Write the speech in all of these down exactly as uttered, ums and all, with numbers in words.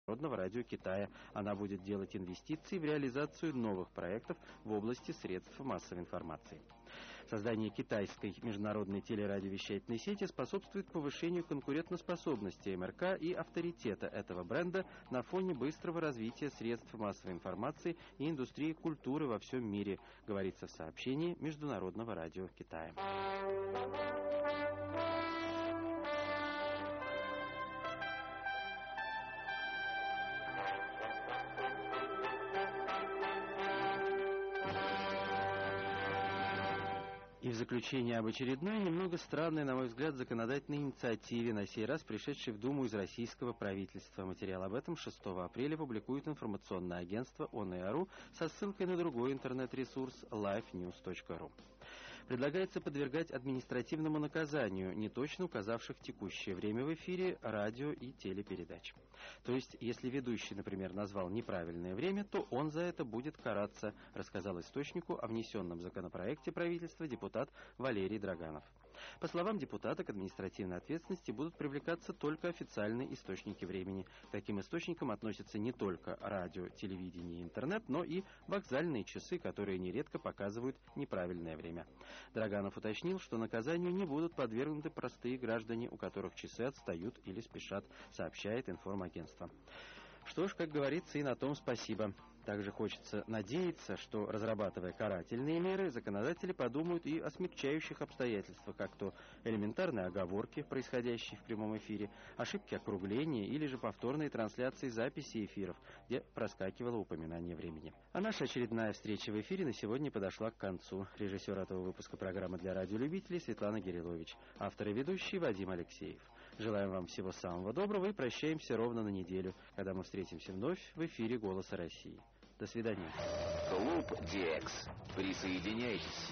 Народного радио Китая. Она будет делать инвестиции в реализацию новых проектов в области средств массовой информации. Создание китайской международной телерадиовещательной сети способствует повышению конкурентоспособности эм эр ка и авторитета этого бренда на фоне быстрого развития средств массовой информации и индустрии культуры во всем мире, говорится в сообщении Международного радио Китая. И в заключение об очередной, немного странной, на мой взгляд, законодательной инициативе, на сей раз пришедшей в Думу из российского правительства. Материал об этом шестого апреля публикует информационное агентство ОНЕ.ру со ссылкой на другой интернет-ресурс лайв ньюс точка ру. Предлагается подвергать административному наказанию неточно указавших текущее время в эфире радио и телепередач. То есть, если ведущий, например, назвал неправильное время, то он за это будет караться, рассказал источнику о внесенном законопроекте правительства депутат Валерий Драганов. По словам депутата, к административной ответственности будут привлекаться только официальные источники времени. К таким источникам относятся не только радио, телевидение и интернет, но и вокзальные часы, которые нередко показывают неправильное время. Драганов уточнил, что наказанию не будут подвергнуты простые граждане, у которых часы отстают или спешат, сообщает информагентство. Что ж, как говорится, и на том спасибо. Также хочется надеяться, что, разрабатывая карательные меры, законодатели подумают и о смягчающих обстоятельствах, как то элементарные оговорки, происходящие в прямом эфире, ошибки округления или же повторные трансляции записи эфиров, где проскакивало упоминание времени. А наша очередная встреча в эфире на сегодня подошла к концу. Режиссер этого выпуска программы для радиолюбителей Светлана Гирилович, автор и ведущий Вадим Алексеев. Желаем вам всего самого доброго и прощаемся ровно на неделю, когда мы встретимся вновь в эфире «Голоса России». До свидания. Клуб ди экс. Присоединяйтесь.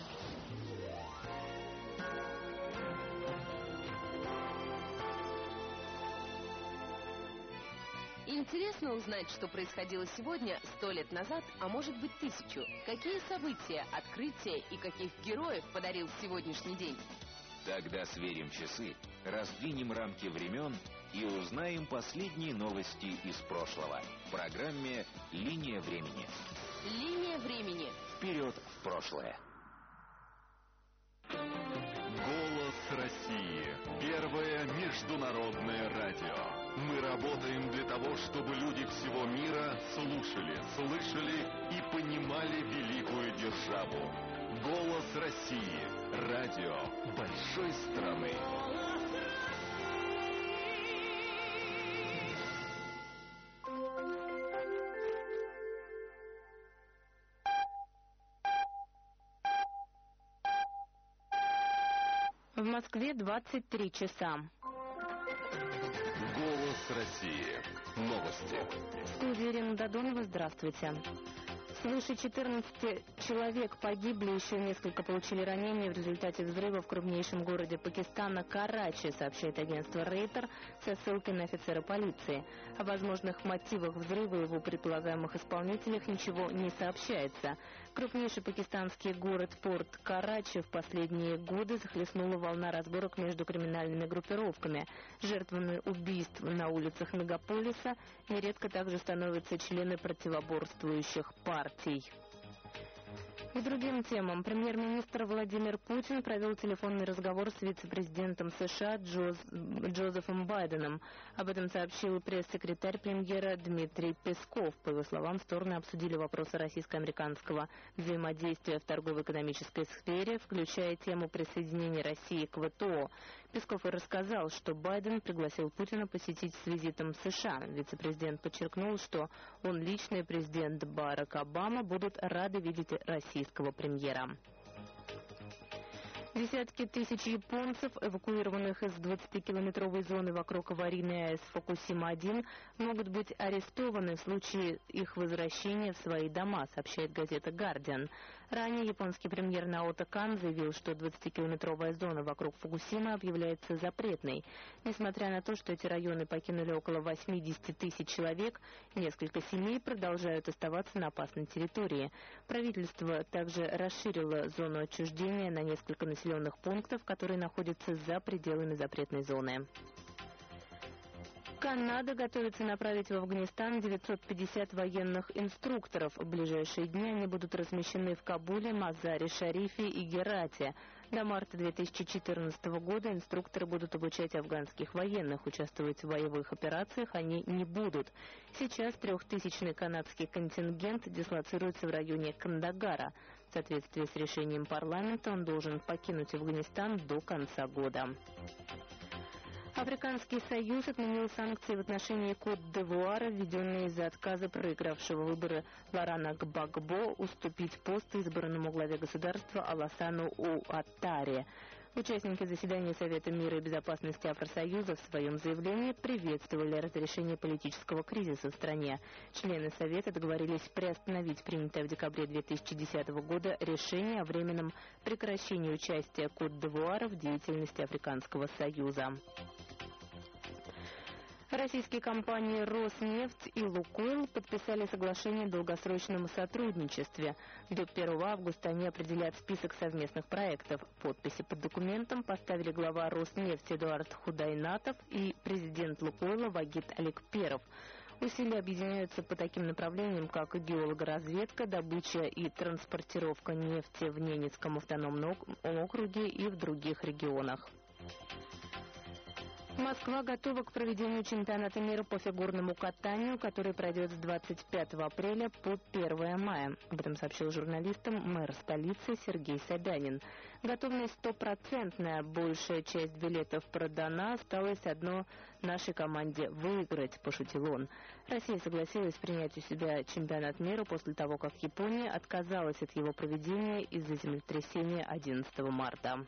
Интересно узнать, что происходило сегодня, сто лет назад, а может быть тысячу. Какие события, открытия и каких героев подарил сегодняшний день? Тогда сверим часы, раздвинем рамки времен и узнаем последние новости из прошлого. В программе «Линия времени». Линия времени. Вперед в прошлое. Голос России. Первое международное радио. Мы работаем для того, чтобы люди всего мира слушали, слышали и понимали великую державу. Голос России. Радио большой страны. В Москве двадцать три часа. Голос России. Новости. В студии Ирина Додонова. Здравствуйте. Свыше четырнадцати человек погибли, еще несколько получили ранения в результате взрыва в крупнейшем городе Пакистана Карачи, сообщает агентство Рейтер со ссылкой на офицера полиции. О возможных мотивах взрыва и его предполагаемых исполнителях ничего не сообщается. Крупнейший пакистанский город Порт Карачи в последние годы захлестнула волна разборок между криминальными группировками. Жертвами убийств на улицах мегаполиса нередко также становятся члены противоборствующих партий. К другим темам. Премьер-министр Владимир Путин провел телефонный разговор с вице-президентом США Джоз... Джозефом Байденом. Об этом сообщил пресс-секретарь премьера Дмитрий Песков. По его словам, стороны обсудили вопросы российско-американского взаимодействия в торгово-экономической сфере, включая тему присоединения России к вэ тэ о. Песков и рассказал, что Байден пригласил Путина посетить с визитом США. Вице-президент подчеркнул, что он лично и президент Барак Обама будут рады видеть российского премьера. Десятки тысяч японцев, эвакуированных из двадцатикилометровой зоны вокруг аварийной АЭС Фукусима-один, могут быть арестованы в случае их возвращения в свои дома, сообщает газета «Гардиан». Ранее японский премьер Наото Кан заявил, что двадцатикилометровая зона вокруг Фукусимы объявляется запретной. Несмотря на то, что эти районы покинули около восьмидесяти тысяч человек, несколько семей продолжают оставаться на опасной территории. Правительство также расширило зону отчуждения на несколько населенных пунктов, которые находятся за пределами запретной зоны. Канада готовится направить в Афганистан девятьсот пятьдесят военных инструкторов. В ближайшие дни они будут размещены в Кабуле, Мазаре, Шарифе и Герате. До марта две тысячи четырнадцатого года инструкторы будут обучать афганских военных. Участвовать в боевых операциях они не будут. Сейчас трехтысячный канадский контингент дислоцируется в районе Кандагара. В соответствии с решением парламента он должен покинуть Афганистан до конца года. Африканский союз отменил санкции в отношении Кот-д'Ивуара, введенные из-за отказа проигравшего выборы Лорана Гбагбо уступить пост избранному главе государства Алассану Уаттаре. Участники заседания Совета мира и безопасности Афросоюза в своем заявлении приветствовали разрешение политического кризиса в стране. Члены Совета договорились приостановить принятое в декабре две тысячи десятого года решение о временном прекращении участия Кот-д'Ивуара в деятельности Африканского союза. Российские компании «Роснефть» и «Лукойл» подписали соглашение о долгосрочном сотрудничестве. До первого августа они определят список совместных проектов. Подписи под документом поставили глава «Роснефть» Эдуард Худайнатов и президент «Лукойла» Вагит Алекперов. Усилия объединяются по таким направлениям, как геологоразведка, добыча и транспортировка нефти в Ненецком автономном округе и в других регионах. Москва готова к проведению чемпионата мира по фигурному катанию, который пройдет с двадцать пятого апреля по первое мая. Об этом сообщил журналистам мэр столицы Сергей Собянин. Готовность стопроцентная, большая часть билетов продана, осталось одно нашей команде выиграть, пошутил он. Россия согласилась принять у себя чемпионат мира после того, как Япония отказалась от его проведения из-за землетрясения одиннадцатого марта.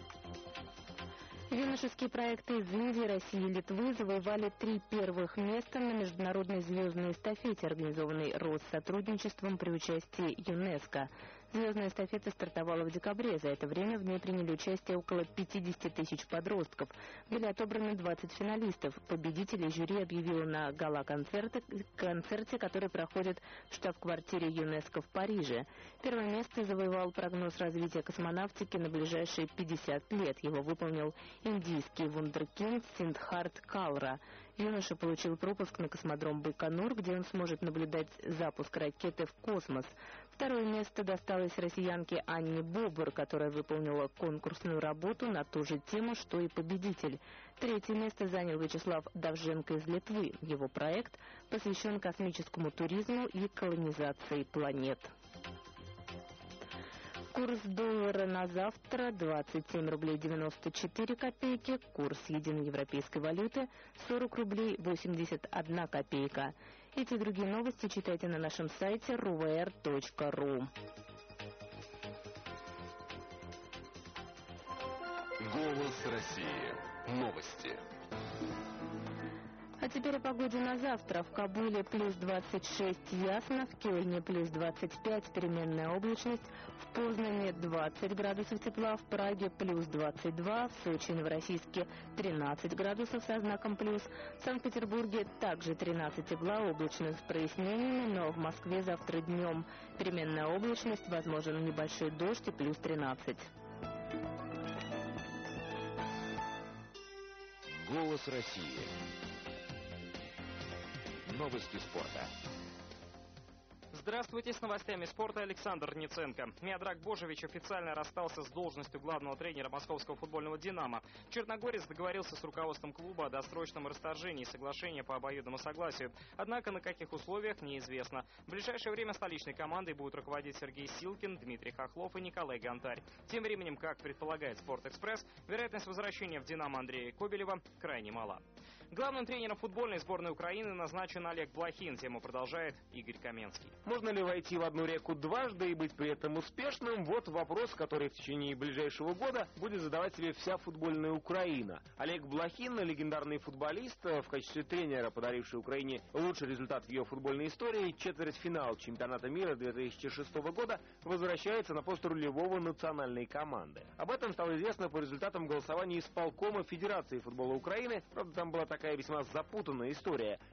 Юношеские проекты из Индии, России и Литвы завоевали три первых места на международной звездной эстафете, организованной Россотрудничеством при участии ЮНЕСКО. Звездная эстафета стартовала в декабре. За это время в ней приняли участие около пятидесяти тысяч подростков. Были отобраны двадцать финалистов. Победителей жюри объявило на гала-концерте, концерте, который проходит в штаб-квартире ЮНЕСКО в Париже. Первое место завоевал прогноз развития космонавтики на ближайшие пятьдесят лет. Его выполнил индийский вундеркинд Сиддхарт Калра. Юноша получил пропуск на космодром Байконур, где он сможет наблюдать запуск ракеты в космос. Второе место досталось россиянке Анне Бобр, которая выполнила конкурсную работу на ту же тему, что и победитель. Третье место занял Вячеслав Давженко из Литвы. Его проект посвящен космическому туризму и колонизации планет. Курс доллара на завтра двадцать семь рублей девяносто четыре копейки, курс единой европейской валюты сорок рублей восемьдесят одна копейка. Эти и другие новости читайте на нашем сайте эр у эр точка ру. Голос России. Новости. А теперь о погоде на завтра. В Кабуле плюс двадцать шесть ясно, в Кельне плюс двадцать пять переменная облачность, в Познане двадцать градусов тепла, в Праге плюс двадцать два, в Сочи и Новороссийске тринадцать градусов со знаком плюс, в Санкт-Петербурге также тринадцать тепла, облачно с прояснениями, но в Москве завтра днем переменная облачность, возможен небольшой дождь и плюс тринадцать. Голос России. Новости спорта. Здравствуйте, с новостями спорта Александр Ниценко. Миодраг Божевич официально расстался с должностью главного тренера московского футбольного «Динамо». Черногорец договорился с руководством клуба о досрочном расторжении соглашения по обоюдному согласию. Однако на каких условиях неизвестно. В ближайшее время столичной командой будут руководить Сергей Силкин, Дмитрий Хохлов и Николай Гонтарь. Тем временем, как предполагает «Спортэкспресс», вероятность возвращения в «Динамо» Андрея Кобелева крайне мала. Главным тренером футбольной сборной Украины назначен Олег Блохин. Тему продолжает Игорь Каменский. Можно ли войти в одну реку дважды и быть при этом успешным? Вот вопрос, который в течение ближайшего года будет задавать себе вся футбольная Украина. Олег Блохин, легендарный футболист, в качестве тренера, подаривший Украине лучший результат в ее футбольной истории, четвертьфинал чемпионата мира две тысячи шестого года, возвращается на пост рулевого национальной команды. Об этом стало известно по результатам голосования исполкома Федерации футбола Украины. Правда, там была такая весьма запутанная история.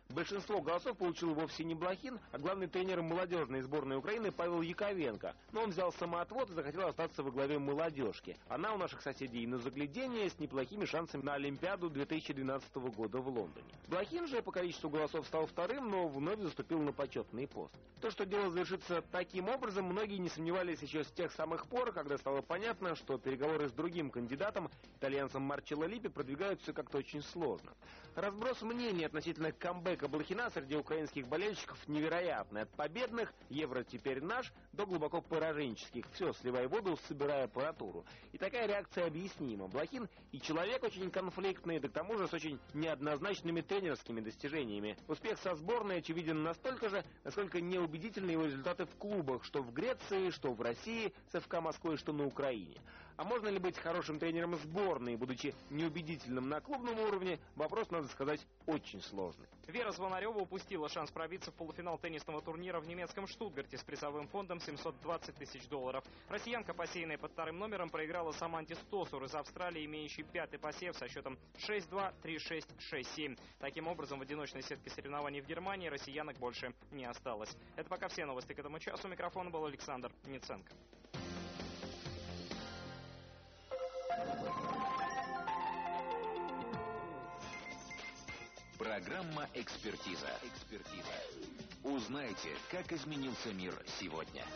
Большинство голосов получил вовсе не Блохин, а главный тренер молодежной сборной Украины Павел Яковенко. Но он взял самоотвод и захотел остаться во главе молодежки. Она у наших соседей на заглядение с неплохими шансами на Олимпиаду две тысячи двенадцатого года в Лондоне. Блохин же по количеству голосов стал вторым, но вновь заступил на почетный пост. То, что дело завершится таким образом, многие не сомневались еще с тех самых пор, когда стало понятно, что переговоры с другим кандидатом, итальянцем Марчелло Липпи, продвигаются как-то очень сложно. Разброс мнений относительно камбэка Блохина среди украинских болельщиков невероятный. От победных «Евро теперь наш» до глубоко пораженческих «Все, сливай воду, собирай аппаратуру». И такая реакция объяснима. Блохин и человек очень конфликтный, да к тому же с очень неоднозначными тренерскими достижениями. Успех со сборной очевиден настолько же, насколько неубедительны его результаты в клубах, что в Греции, что в России, с ФК Москвой, что на Украине. А можно ли быть хорошим тренером сборной, будучи неубедительным на клубном уровне, вопрос, надо сказать, очень сложный. Вера Звонарева упустила шанс пробиться в полуфинал теннисного турнира в немецком Штутгарте с призовым фондом семьсот двадцать тысяч долларов. Россиянка, посеянная под вторым номером, проиграла Саманте Стосур из Австралии, имеющей пятый посев со счетом шесть-два, три-шесть, шесть-семь. Таким образом, в одиночной сетке соревнований в Германии россиянок больше не осталось. Это пока все новости к этому часу. У микрофона был Александр Ниценко. Программа «Экспертиза». Экспертиза. Узнайте, как изменился мир сегодня.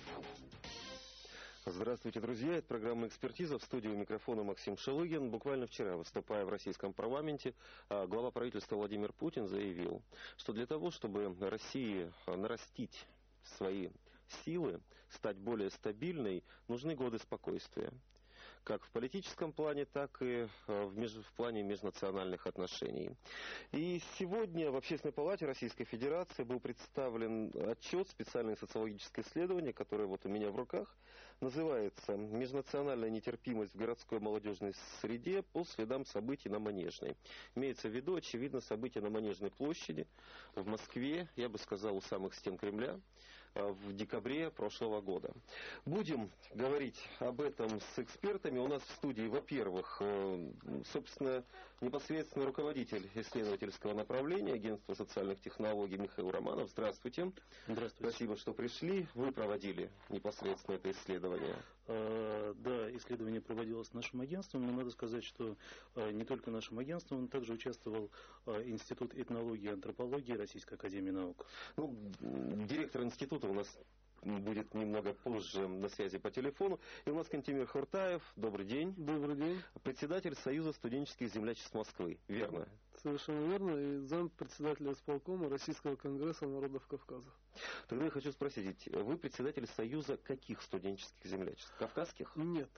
Здравствуйте, друзья. Это программа «Экспертиза». В студии у микрофона Максим Шелыгин. Буквально вчера, выступая в российском парламенте, глава правительства Владимир Путин заявил, что для того, чтобы России нарастить свои силы, стать более стабильной, нужны годы спокойствия. Как в политическом плане, так и в, меж... в плане межнациональных отношений. И сегодня в Общественной палате Российской Федерации был представлен отчет, специальное социологическое исследование, которое вот у меня в руках, называется «Межнациональная нетерпимость в городской молодежной среде по следам событий на Манежной». Имеется в виду, очевидно, события на Манежной площади в Москве, я бы сказал, у самых стен Кремля, в декабре прошлого года. Будем говорить об этом с экспертами. У нас в студии, во-первых, собственно, непосредственно руководитель исследовательского направления Агентства социальных технологий Михаил Романов. Здравствуйте. Здравствуйте. Спасибо, что пришли. Вы проводили непосредственно это исследование. А, да, исследование проводилось нашим агентством, но надо сказать, что а, не только нашим агентством, но также участвовал а, Институт этнологии и антропологии Российской академии наук. Ну, директор института у нас будет немного позже на связи по телефону. И у нас Кантемир Хуртаев. Добрый день. Добрый день. Председатель Союза студенческих землячеств Москвы. Верно? Совершенно верно. И зампредседателя исполкома Российского конгресса народов Кавказа. Тогда я хочу спросить, вы председатель Союза каких студенческих землячеств? Кавказских? Нет.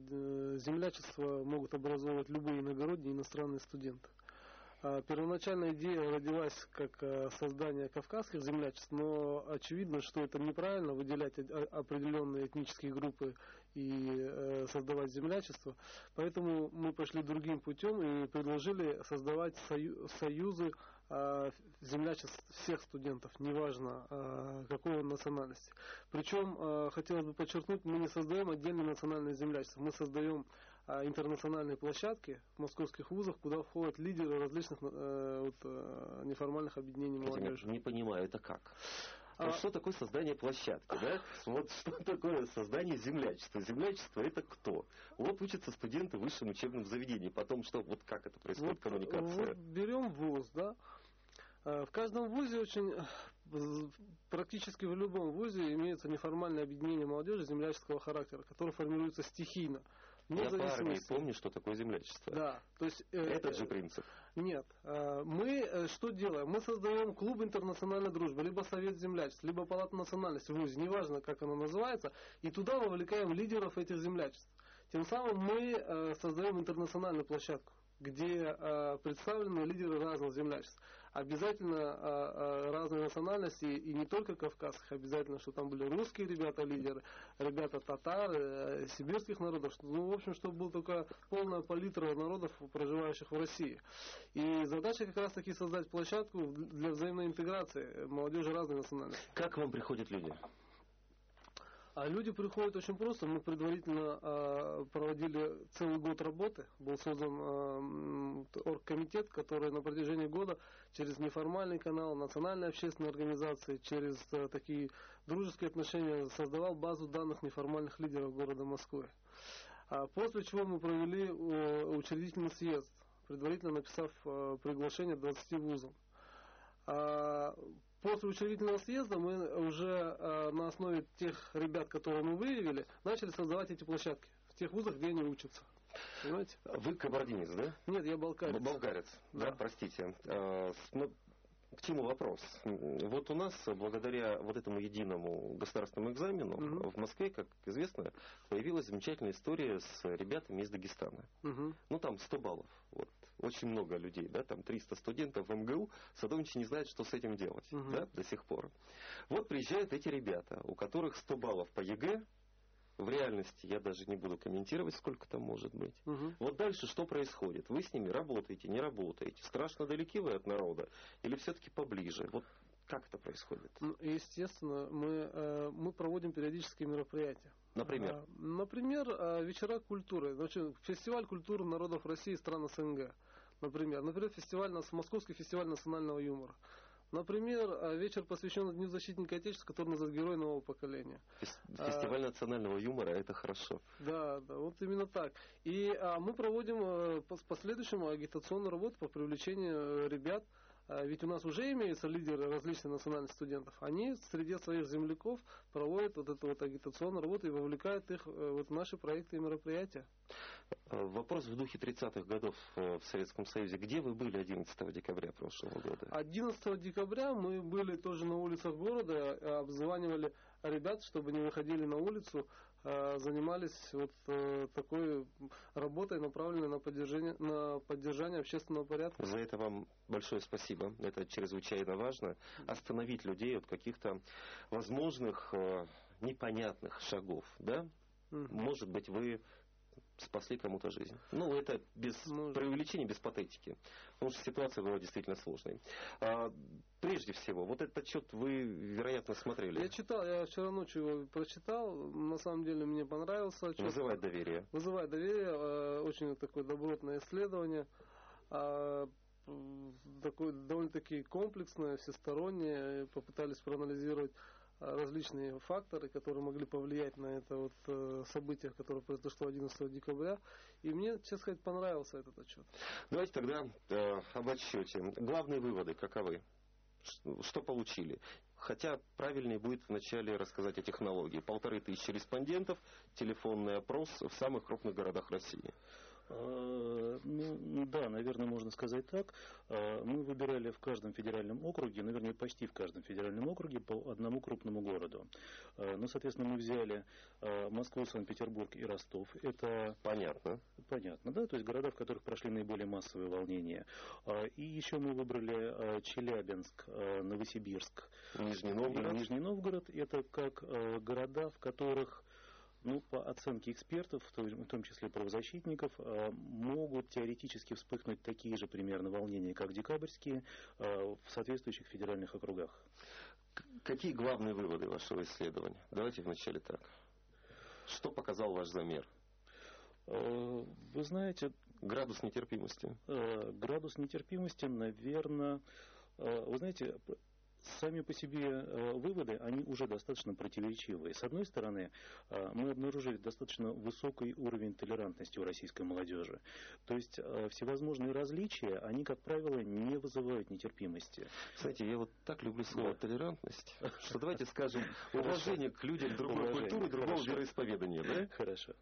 Землячества могут образовывать любые иногородние иностранные студенты. Первоначальная идея родилась как создание кавказских землячеств, но очевидно, что это неправильно выделять определенные этнические группы и создавать землячество. Поэтому мы пошли другим путем и предложили создавать союзы землячеств всех студентов, неважно какой он национальности. Причем, хотелось бы подчеркнуть, мы не создаем отдельные национальные землячества, мы создаем интернациональные площадки в московских вузах, куда входят лидеры различных э, вот, э, неформальных объединений молодежи. Не понимаю, это как? А вот что такое создание площадки, да? Вот что такое создание землячества? Землячество это кто? Вот учатся студенты в высшем учебном заведении. Потом что, вот как это происходит, вот, коммуникация? Вот берем вуз, да? В каждом вузе очень, практически в любом вузе имеется неформальное объединение молодежи земляческого характера, которое формируется стихийно. Я по армии помню, что такое землячество. Да, то есть этот же принцип. Нет, мы что делаем? Мы создаем клуб интернациональной дружбы, либо совет землячеств, либо палата национальности в вузе, неважно, как оно называется, и туда вовлекаем лидеров этих землячеств. Тем самым мы создаем интернациональную площадку, где представлены лидеры разных землячеств. Обязательно а, а, разные национальности, и не только кавказских, обязательно, что там были русские ребята, лидеры, ребята татар, э, сибирских народов, что, ну, в общем, чтобы была такая полная палитра народов, проживающих в России. И задача как раз таки создать площадку для взаимной интеграции молодежи разной национальности. Как к вам приходят люди? А люди приходят очень просто. Мы предварительно э, проводили целый год работы. Был создан э, оргкомитет, который на протяжении года через неформальный канал, национальные общественные организации, через э, такие дружеские отношения создавал базу данных неформальных лидеров города Москвы. А после чего мы провели э, учредительный съезд, предварительно написав э, приглашение двадцати вузам. А, После учредительного съезда мы уже э, на основе тех ребят, которые мы выявили, начали создавать эти площадки в тех вузах, где они учатся. Понимаете? Вы кабардинец, да? Нет, я балкарец. Болгарец, да, да, простите. А, ну, к чему вопрос? Вот у нас, благодаря вот этому единому государственному экзамену, угу. в Москве, как известно, появилась замечательная история с ребятами из Дагестана. Угу. Ну, там сто баллов. Вот. Очень много людей, да, там триста студентов в эм гэ у, Садовничий не знает, что с этим делать, угу. да, до сих пор. Вот приезжают эти ребята, у которых сто баллов по е гэ, в реальности я даже не буду комментировать, сколько там может быть. Угу. Вот дальше что происходит? Вы с ними работаете, не работаете? Страшно далеки вы от народа или все-таки поближе? Вот как это происходит? Ну, естественно, мы, э, мы проводим периодические мероприятия. Например? А, например, вечера культуры. Значит, фестиваль культуры народов России и стран эс эн гэ. Например, например фестиваль, Московский фестиваль национального юмора. Например, вечер, посвященный Дню защитника Отечества, который называется «Герой нового поколения». Фестиваль а, национального юмора, это хорошо. Да, да, вот именно так. И а, мы проводим по последующему агитационную работу по привлечению ребят. Ведь у нас уже имеются лидеры различных национальных студентов. Они среди своих земляков проводят вот эту вот агитационную работу и вовлекают их вот в наши проекты и мероприятия. Вопрос в духе тридцатых годов в Советском Союзе. Где вы были одиннадцатого декабря прошлого года? одиннадцатого декабря мы были тоже на улицах города, обзванивали ребят, чтобы не выходили на улицу, занимались вот такой работой, направленной на поддержание, на поддержание общественного порядка. За это вам большое спасибо. Это чрезвычайно важно. Остановить людей от каких-то возможных непонятных шагов. Да? Mm-hmm. Может быть, вы спасли кому-то жизнь. Ну, это без Может. преувеличения, без патетики. Потому что ситуация была действительно сложной. А, прежде всего, вот этот отчет вы, вероятно, смотрели. Я читал, я вчера ночью его прочитал. На самом деле мне понравился отчет. Вызывает доверие. Вызывает доверие. Очень такое добротное исследование. Такое довольно-таки комплексное, всестороннее. Попытались проанализировать различные факторы, которые могли повлиять на это вот э, событие, которое произошло одиннадцатого декабря. И мне, честно сказать, понравился этот отчет. Давайте тогда э, об отчете. Главные выводы каковы? Что получили? Хотя правильнее будет вначале рассказать о технологии. Полторы тысячи респондентов, телефонный опрос в самых крупных городах России. Ну, да, наверное, можно сказать так. Мы выбирали в каждом федеральном округе, наверное, почти в каждом федеральном округе по одному крупному городу. Ну, соответственно, мы взяли Москву, Санкт-Петербург и Ростов. Это понятно. Понятно, да, то есть города, в которых прошли наиболее массовые волнения. И еще мы выбрали Челябинск, Новосибирск, Нижний Новгород. Нижний Новгород. Это как города, в которых, ну, по оценке экспертов, в том числе правозащитников, могут теоретически вспыхнуть такие же примерно волнения, как декабрьские, в соответствующих федеральных округах. Какие главные выводы вашего исследования? Давайте вначале так. Что показал ваш замер? Вы знаете... Градус нетерпимости. Градус нетерпимости, наверное... Вы знаете... Сами по себе выводы, они уже достаточно противоречивые. С одной стороны, мы обнаружили достаточно высокий уровень толерантности у российской молодежи. То есть всевозможные различия, они, как правило, не вызывают нетерпимости. Знаете, я вот так люблю слово толерантность, что давайте скажем уважение к людям другой культуры, другого вероисповедания. Да? Хорошо.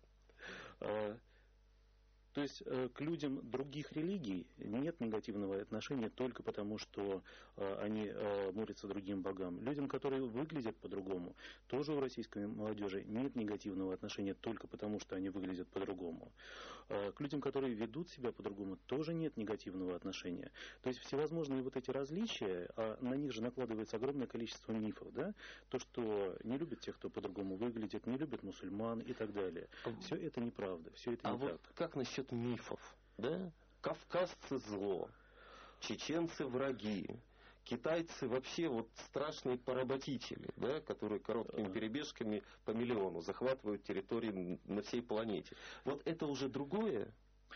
То есть э, к людям других религий нет негативного отношения только потому, что э, они э, молятся другим богам. Людям, которые выглядят по-другому, тоже у российской молодежи нет негативного отношения только потому, что они выглядят по-другому. Э, к людям, которые ведут себя по-другому, тоже нет негативного отношения. То есть всевозможные вот эти различия, а на них же накладывается огромное количество мифов, да? То, что не любят тех, кто по-другому выглядит, не любят мусульман и так далее. Все это неправда, все это а не вот так. Как насчет мифов, да? Кавказцы зло, чеченцы враги, китайцы вообще вот страшные поработители, да, которые короткими перебежками по миллиону захватывают территории на всей планете. Вот это уже другое?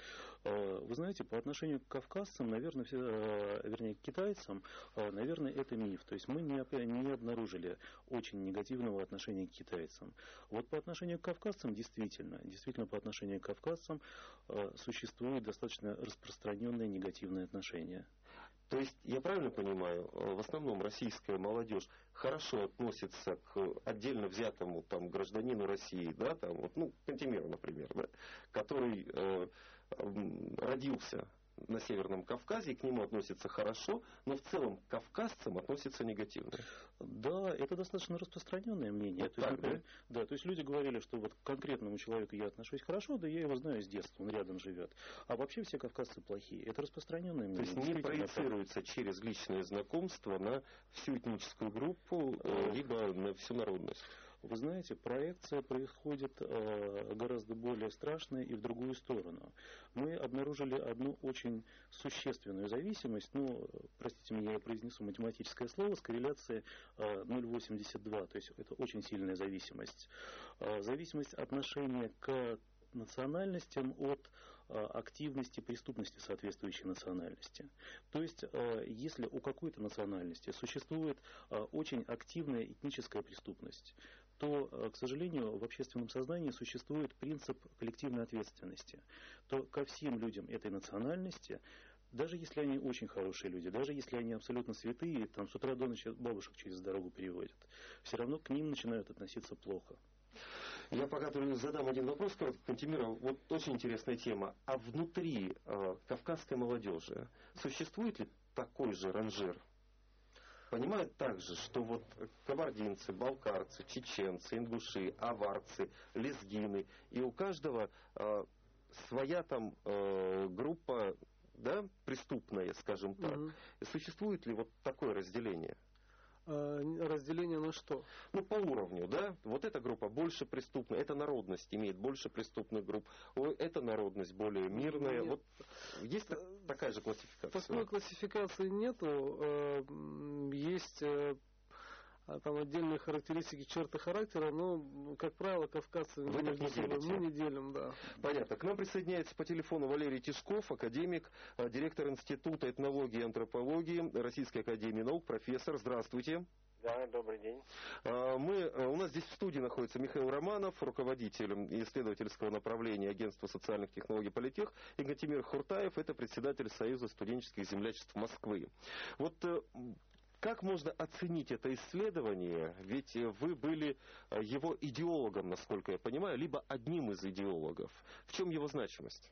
Вы знаете, по отношению к кавказцам, наверное, все, вернее, к китайцам, наверное, это миф. То есть мы не, не обнаружили очень негативного отношения к китайцам. Вот по отношению к кавказцам, действительно, действительно по отношению к кавказцам существует достаточно распространенное негативное отношение. То есть, я правильно понимаю, в основном российская молодежь хорошо относится к отдельно взятому там, гражданину России, да, там, вот, ну, Кантемиру, например, да, который э, родился на Северном Кавказе, и к нему относятся хорошо, но в целом к кавказцам относятся негативно. Да, это достаточно распространенное мнение. Вот то так, есть, да? Да, то есть люди говорили, что вот к конкретному человеку я отношусь хорошо, да я его знаю с детства, он рядом живет. А вообще все кавказцы плохие. Это распространенное мнение. То есть не проецируется через личное знакомство на всю этническую группу, либо на всю народность. Вы знаете, проекция происходит э, гораздо более страшная и в другую сторону. Мы обнаружили одну очень существенную зависимость, ну, простите меня, я произнесу математическое слово, с корреляцией э, ноль целых восемьдесят два, то есть это очень сильная зависимость. Э, зависимость отношения к национальностям от активности преступности соответствующей национальности. То есть, если у какой-то национальности существует очень активная этническая преступность, то, к сожалению, в общественном сознании существует принцип коллективной ответственности. То ко всем людям этой национальности, даже если они очень хорошие люди, даже если они абсолютно святые, там с утра до ночи бабушек через дорогу переводят, все равно к ним начинают относиться плохо. Я пока задам один вопрос, Кантемир, вот очень интересная тема. А внутри э, кавказской молодежи существует ли такой же ранжир? Понимают также, что вот кабардинцы, балкарцы, чеченцы, ингуши, аварцы, лезгины, и у каждого э, своя там э, группа, да, преступная, скажем так. Угу. Существует ли вот такое разделение? Разделение на что? Ну, по уровню, да? Вот эта группа больше преступная, эта народность имеет больше преступных групп, эта народность более мирная. Нет. Вот есть такая же классификация? Такой классификации нету. Есть там отдельные характеристики, черты характера, но, как правило, кавказцы Вы между не собой мы не делим, да. Понятно. К нам присоединяется по телефону Валерий Тишков, академик, директор Института этнологии и антропологии Российской академии наук, профессор. Здравствуйте. Да, добрый день. Мы, у нас здесь в студии находится Михаил Романов, руководитель исследовательского направления Агентства социальных технологий Политех, и Кантемир Хуртаев, это председатель Союза студенческих землячеств Москвы. Вот как можно оценить это исследование? Ведь вы были его идеологом, насколько я понимаю, либо одним из идеологов. В чем его значимость?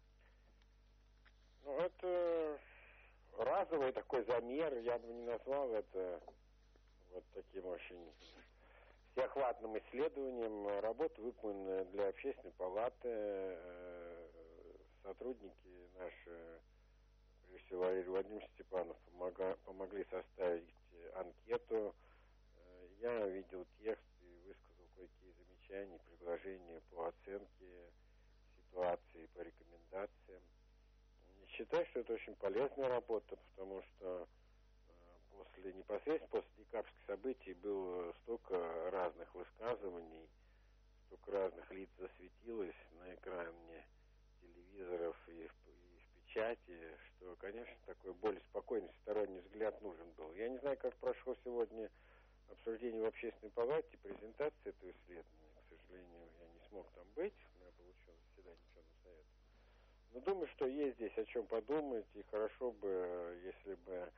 Ну, это разовый такой замер, я бы не назвал это вот таким очень всеохватным исследованием. Работа выполнена для общественной палаты. Сотрудники наши, прежде всего Валерий Владимирович Степанов, помога, помогли составить анкету. Я видел текст и высказал кое-какие замечания, предложения по оценке ситуации, по рекомендациям. Считаю, что это очень полезная работа, потому что после, непосредственно после декабрьских событий было столько разных высказываний, столько разных лиц засветилось на экране телевизоров и в, и в печати, что, конечно, такой более спокойный всесторонний взгляд нужен был. Я не знаю, как прошло сегодня обсуждение в общественной палате, презентация этого исследования. К сожалению, я не смог там быть, у меня был ученый заседание ученого совета. Но думаю, что есть здесь о чем подумать, и хорошо бы, если бы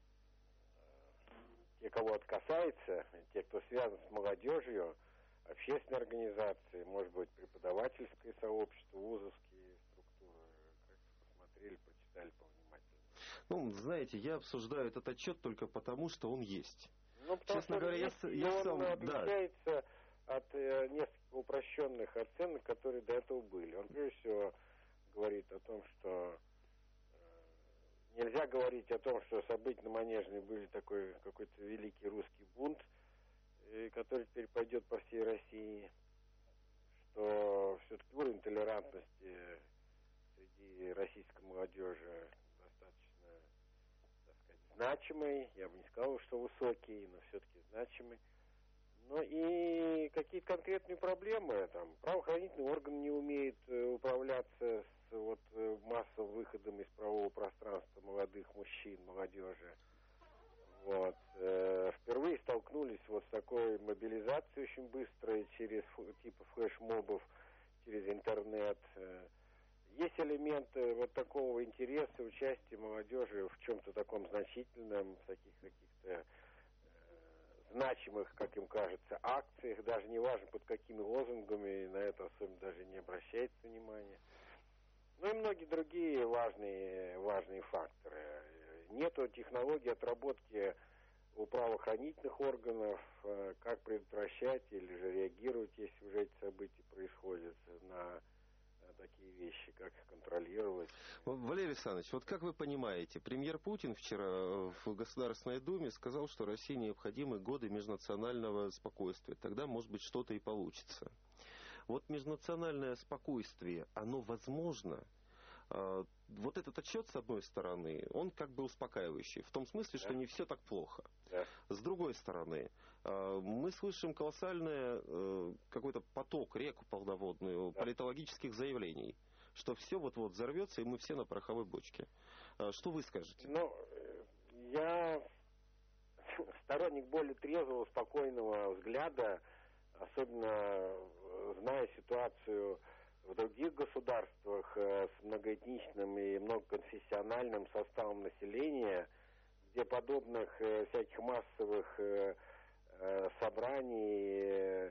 те, кого это касается, те, кто связан с молодежью, общественные организации, может быть, преподавательское сообщество, вузовские структуры, как-то посмотрели, прочитали повнимательнее. Ну, знаете, я обсуждаю этот отчет только потому, что он есть. Ну, потому Честно что говоря, есть, я, я он сам... отличается да. от э, несколько упрощенных оценок, которые до этого были. Он, прежде всего, говорит о том, что нельзя говорить о том, что события на Манежной были такой какой-то великий русский бунт, который теперь пойдет по всей России, что все-таки уровень толерантности среди российской молодежи достаточно, так сказать, значимый, я бы не сказал, что высокий, но все-таки значимый. Ну и какие-то конкретные проблемы, там, правоохранительный орган не умеет управляться с вот, массовым выходом из правового пространства молодых мужчин, молодежи. Вот. Впервые столкнулись вот с такой мобилизацией очень быстрой через типа флешмобов, через интернет. Есть элементы вот такого интереса, участия молодежи в чем-то таком значительном, в таких каких-то э, значимых, как им кажется, акциях, даже не важно под какими лозунгами, на это особенно даже не обращается внимания. Ну и многие другие важные, важные факторы. Нету технологии отработки у правоохранительных органов, э, как предотвращать или же реагировать, если уже эти события происходят, на такие вещи, как их контролировать. Валерий Александрович, вот как вы понимаете, премьер Путин вчера в Государственной Думе сказал, что России необходимы годы межнационального спокойствия. Тогда, может быть, что-то и получится. Вот межнациональное спокойствие, оно возможно? Вот этот отчет, с одной стороны, он как бы успокаивающий, в том смысле, что да. не все так плохо. Да. С другой стороны, мы слышим колоссальный какой-то поток, реку полноводную, да. политологических заявлений, что все вот-вот взорвется, и мы все на пороховой бочке. Что вы скажете? Ну, я сторонник более трезвого, спокойного взгляда, особенно зная ситуацию в других государствах с многоэтничным и многоконфессиональным составом населения, где подобных всяких массовых собраний,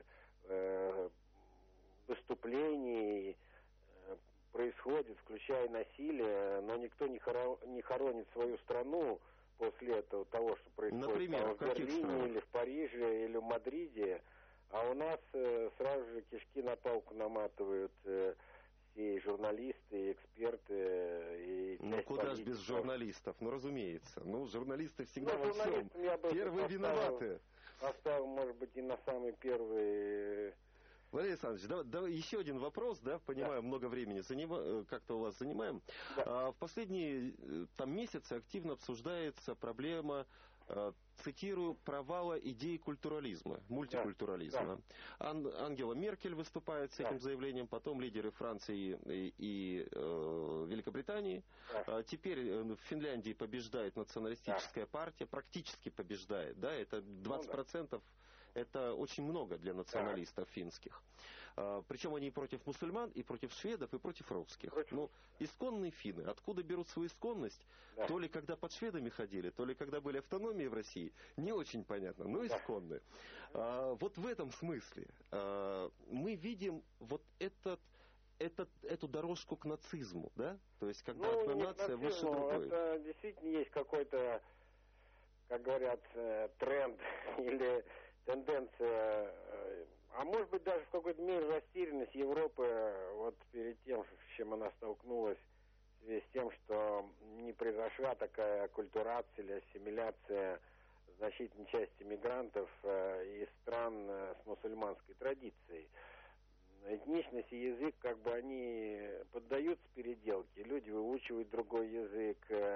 выступлений происходит, включая насилие, но никто не хоронит свою страну после этого, того, что происходит. Например, там, в Берлине или в Париже или в Мадриде. А у нас э, сразу же кишки на палку наматывают э, все журналисты, эксперты. И ну, куда же без журналистов? Ну, разумеется. Ну, журналисты всегда ну, во всем. Первые виноваты. Поставил, может быть, и на самый первый... Валерий Александрович, да, да, еще один вопрос, да, понимаю, да. много времени занима, как-то у вас занимаем. Да. А, в последние там, месяцы активно обсуждается проблема, а, цитирую, провала идеи культурализма, мультикультурализма. Да. Ан, Ангела Меркель выступает с этим да. заявлением, потом лидеры Франции и, и э, Великобритании. Да. А, теперь в Финляндии побеждает националистическая да. партия, практически побеждает, да, это двадцать процентов. Ну, да. Это очень много для националистов да. финских. А, причем они и против мусульман, и против шведов, и против русских. Против. Ну, исконные финны. Откуда берут свою исконность? Да. То ли когда под шведами ходили, то ли когда были автономии в России. Не очень понятно, но исконные. Да. А, вот в этом смысле а, мы видим вот этот, этот, эту дорожку к нацизму, да? То есть, когда ну, одна нация выше другой. Это действительно есть какой-то, как говорят, тренд или... тенденция, а может быть даже в какой-то мере растерянность Европы вот перед тем, с чем она столкнулась, в связи с тем, что не произошла такая аккультурация или ассимиляция значительной части мигрантов из стран с мусульманской традицией. Этничность и язык, как бы они поддаются переделке, люди выучивают другой язык,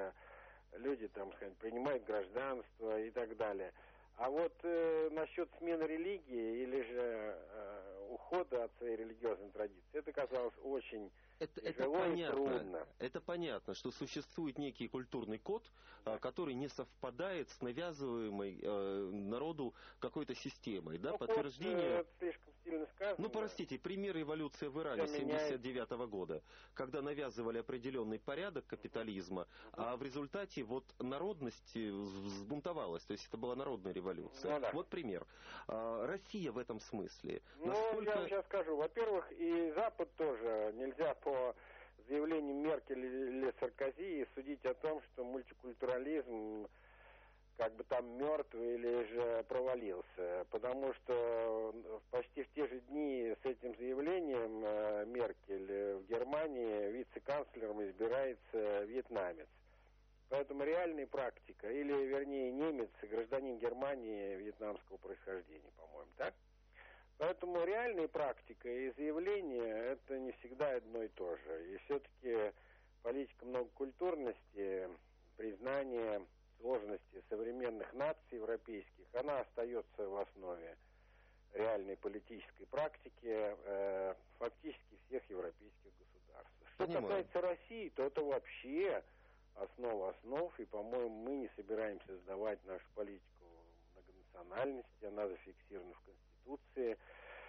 люди там, сказать, принимают гражданство и так далее. А вот э, насчет смены религии или же э, ухода от своей религиозной традиции, это казалось очень это, тяжело это и трудно. Это понятно, что существует некий культурный код, да. который не совпадает с навязываемой э, народу какой-то системой, да, ну, подтверждение... Вот, э, слишком сильно сказано. Ну, простите, пример революции в Иране семьдесят девятого года, когда навязывали определенный порядок капитализма, угу. а в результате вот народность взбунтовалась, то есть это была народная революция. Ну, да. Вот пример. А, Россия в этом смысле. Ну, насколько... я вам сейчас скажу. Во-первых, и Запад тоже нельзя по заявлениям Меркель или Саркози судить о том, что мультикультурализм как бы там мертвый или же провалился. Потому что почти в те же дни с этим заявлением Меркель в Германии вице-канцлером избирается вьетнамец. Поэтому реальная практика, или вернее немец, гражданин Германии вьетнамского происхождения, по-моему, так? Поэтому реальная практика и заявления это не всегда одно и то же. И все-таки политика многокультурности, признание сложности современных наций европейских, она остается в основе реальной политической практики э, фактически всех европейских государств. Что Понимаю. касается России, то это вообще основа основ, и, по-моему, мы не собираемся сдавать нашу политику многонациональности, она зафиксирована в Конституции.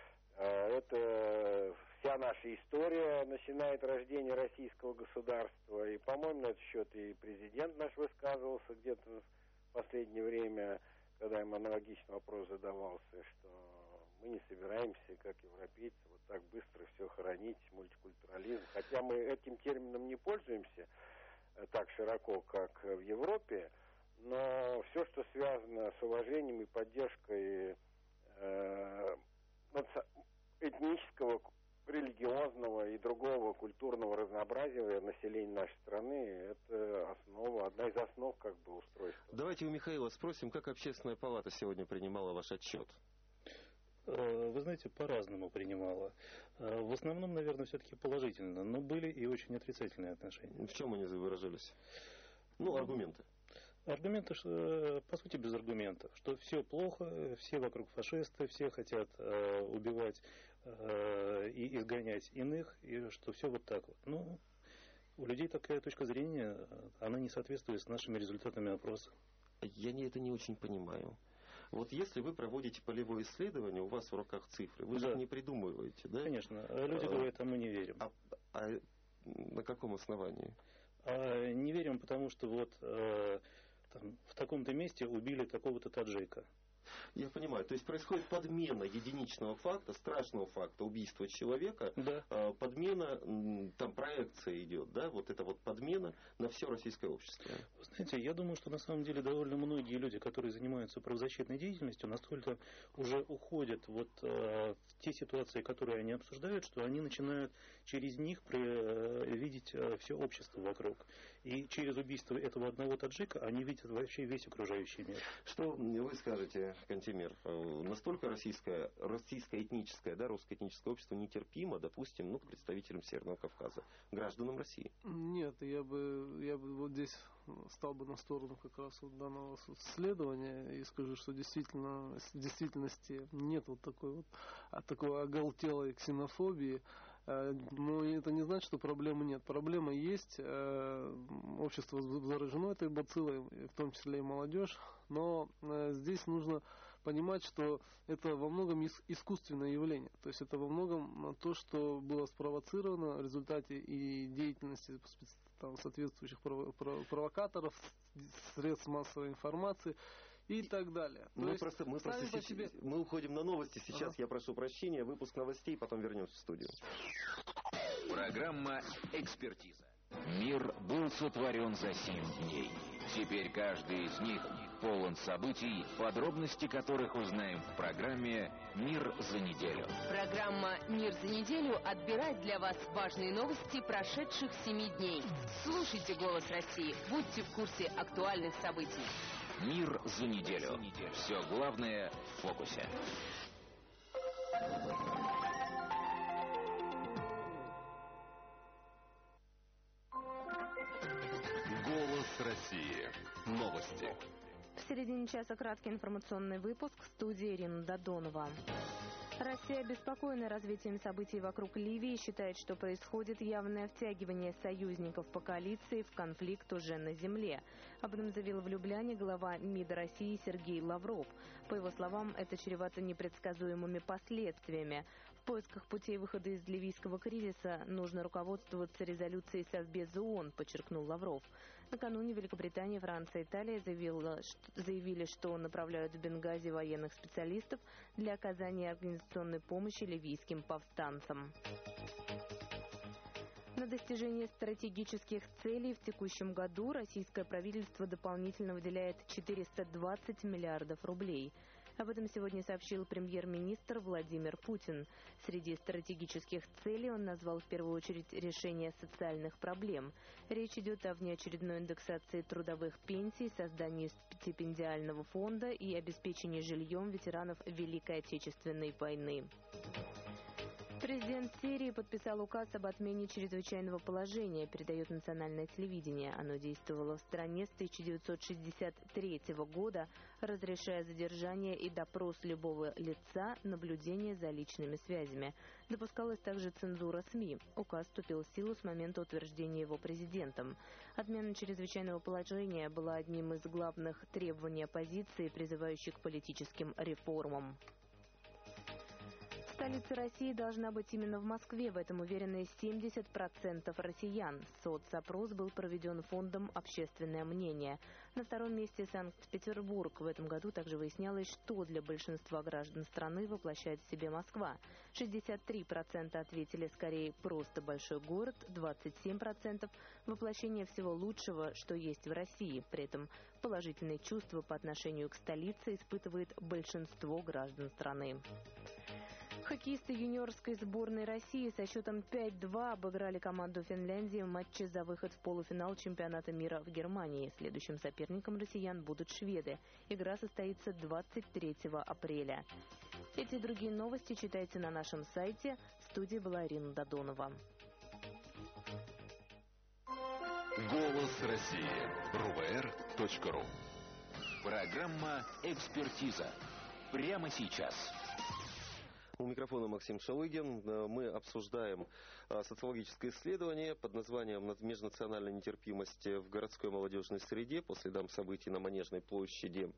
Это вся наша история начинает рождение российского государства. И, по-моему, на этот счет и президент наш высказывался где-то в последнее время, когда им аналогичный вопрос задавался, что мы не собираемся, как европейцы, вот так быстро все хоронить, мультикультурализм. Хотя мы этим термином не пользуемся так широко, как в Европе, но все, что связано с уважением и поддержкой э, этнического, религиозного и другого культурного разнообразия населения нашей страны, это основа, одна из основ как бы устройства. Давайте у Михаила спросим, как Общественная палата сегодня принимала ваш отчет? Вы знаете, по-разному принимала. В основном, наверное, все-таки положительно, но были и очень отрицательные отношения. В чем они выражались? Ну, аргументы. Аргументы, что, по сути, без аргументов, что все плохо, все вокруг фашисты, все хотят э, убивать э, и изгонять иных, и что все вот так вот. Ну, у людей такая точка зрения, она не соответствует с нашими результатами опроса. Я не, это не очень понимаю. Вот если вы проводите полевое исследование, у вас в руках цифры, вы да. же их не придумываете, да? Конечно. Люди а, говорят, а мы не верим. А, а на каком основании? А, не верим, потому что вот... Э, Там, в таком-то месте убили такого-то таджика. Я понимаю, то есть происходит подмена единичного факта, страшного факта убийства человека, да. подмена, там проекция идет, да, вот это вот подмена на все российское общество. Вы знаете, я думаю, что на самом деле довольно многие люди, которые занимаются правозащитной деятельностью, настолько уже уходят вот э, в те ситуации, которые они обсуждают, что они начинают через них э, видеть э, все общество вокруг. И через убийство этого одного таджика они видят вообще весь окружающий мир. Что вы скажете, Кантемир? Настолько российское, российское этническое, да, русское этническое общество нетерпимо, допустим, ну, к представителям Северного Кавказа, гражданам России? Нет, я бы, я бы вот здесь стал бы на сторону как раз вот данного исследования и скажу, что действительно, в действительности нет вот такой вот такой оголтелой ксенофобии. Но это не значит, что проблемы нет. Проблема есть, общество заражено этой бациллой, в том числе и молодежь, но здесь нужно понимать, что это во многом искусственное явление. То есть это во многом то, что было спровоцировано в результате и деятельности там, соответствующих провокаторов, средств массовой информации и так далее. Мы есть, просто, мы, просто по сейчас, себе... мы уходим на новости. Сейчас ага. я прошу прощения, выпуск новостей, потом вернемся в студию. Программа «Экспертиза». Мир был сотворен за семь дней. Теперь каждый из них полон событий, подробности которых узнаем в программе «Мир за неделю». Программа «Мир за неделю» отбирает для вас важные новости прошедших семи дней. Слушайте «Голос России», будьте в курсе актуальных событий. Мир за неделю. Все главное в фокусе. Голос России. Новости. В середине часа краткий информационный выпуск, в студии Ирина Додонова. Россия обеспокоена развитием событий вокруг Ливии и считает, что происходит явное втягивание союзников по коалиции в конфликт уже на земле. Об этом заявил в Любляне глава МИДа России Сергей Лавров. По его словам, это чревато непредсказуемыми последствиями. В поисках путей выхода из ливийского кризиса нужно руководствоваться резолюцией Совбеза ООН, подчеркнул Лавров. Накануне Великобритания, Франция и Италия заявила, что, заявили, что направляют в Бенгази военных специалистов для оказания организационной помощи ливийским повстанцам. На достижение стратегических целей в текущем году российское правительство дополнительно выделяет четыреста двадцать миллиардов рублей. Об этом сегодня сообщил премьер-министр Владимир Путин. Среди стратегических целей он назвал в первую очередь решение социальных проблем. Речь идет о внеочередной индексации трудовых пенсий, создании стипендиального фонда и обеспечении жильем ветеранов Великой Отечественной войны. Президент Сирии подписал указ об отмене чрезвычайного положения, передает национальное телевидение. Оно действовало в стране с тысяча девятьсот шестьдесят третьего года, разрешая задержание и допрос любого лица, наблюдение за личными связями. Допускалась также цензура СМИ. Указ вступил в силу с момента утверждения его президентом. Отмена чрезвычайного положения была одним из главных требований оппозиции, призывающей к политическим реформам. Столица России должна быть именно в Москве. В этом уверены семьдесят процентов россиян. Соцопрос был проведен фондом «Общественное мнение». На втором месте Санкт-Петербург. В этом году также выяснялось, что для большинства граждан страны воплощает в себе Москва. шестьдесят три процента ответили скорее просто большой город, двадцать семь процентов воплощение всего лучшего, что есть в России. При этом положительные чувства по отношению к столице испытывает большинство граждан страны. Хоккеисты юниорской сборной России со счетом пять-два обыграли команду Финляндии в матче за выход в полуфинал чемпионата мира в Германии. Следующим соперником россиян будут шведы. Игра состоится двадцать третьего апреля. Эти и другие новости читайте на нашем сайте. В студии была Ирина Додонова. Голос России. эр вэ эр точка ру. Программа «Экспертиза». Прямо сейчас. У микрофона Максим Шалыгин. Мы обсуждаем социологическое исследование под названием «Межнациональная нетерпимость в городской молодежной среде по следам событий на Манежной площади».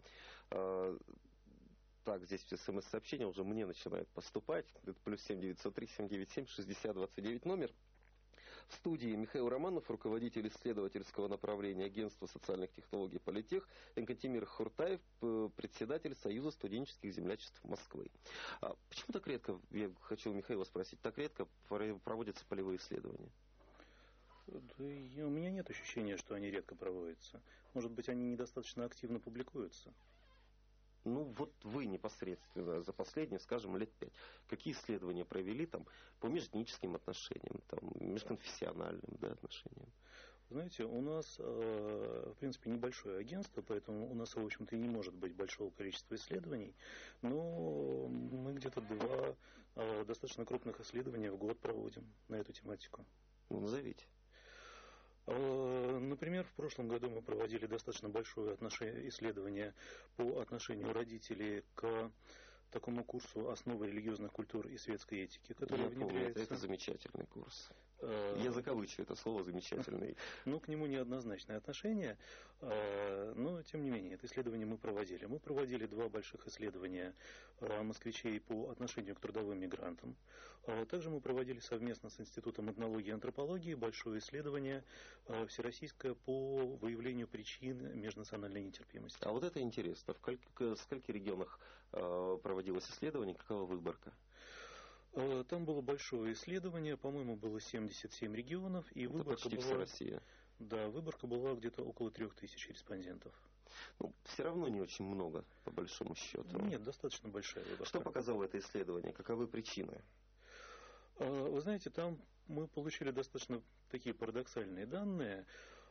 Так, здесь смс-сообщения уже мне начинают поступать. Это плюс семь девятьсот три семь девять семь шестьдесят двадцать девять номер. В студии Михаил Романов, руководитель исследовательского направления Агентства социальных технологий «Политех», и Кантемир Хуртаев, председатель Союза студенческих землячеств Москвы. А почему так редко, я хочу у Михаила спросить, так редко проводятся полевые исследования? Да, и у меня нет ощущения, что они редко проводятся. Может быть, они недостаточно активно публикуются. Ну, вот вы непосредственно за последние, скажем, лет пять, какие исследования провели там по межэтническим отношениям, там, межконфессиональным, да, отношениям? Знаете, у нас, в принципе, небольшое агентство, поэтому у нас, в общем-то, и не может быть большого количества исследований, но мы где-то два достаточно крупных исследования в год проводим на эту тематику. Ну, назовите. Например, в прошлом году мы проводили достаточно большое исследование по отношению родителей к такому курсу «Основы религиозных культур и светской этики», который Я внедряется. Помню, это замечательный курс. Я закавычу это слово «замечательный». Ну, к нему неоднозначное отношение, но, тем не менее, это исследование мы проводили. Мы проводили два больших исследования москвичей по отношению к трудовым мигрантам. Также мы проводили совместно с Институтом этнологии и антропологии большое исследование всероссийское по выявлению причин межнациональной нетерпимости. А вот это интересно. В скольких, скольких регионах проводилось исследование, какова выборка? Там было большое исследование, по-моему, было семьдесят семь регионов, и это выборка почти была... вся Россия. Да, выборка была где-то около трех тысяч респондентов. Ну, все равно не очень много, по большому счету. Нет, достаточно большая выборка. Что показало это исследование? Каковы причины? Вы знаете, там мы получили достаточно такие парадоксальные данные.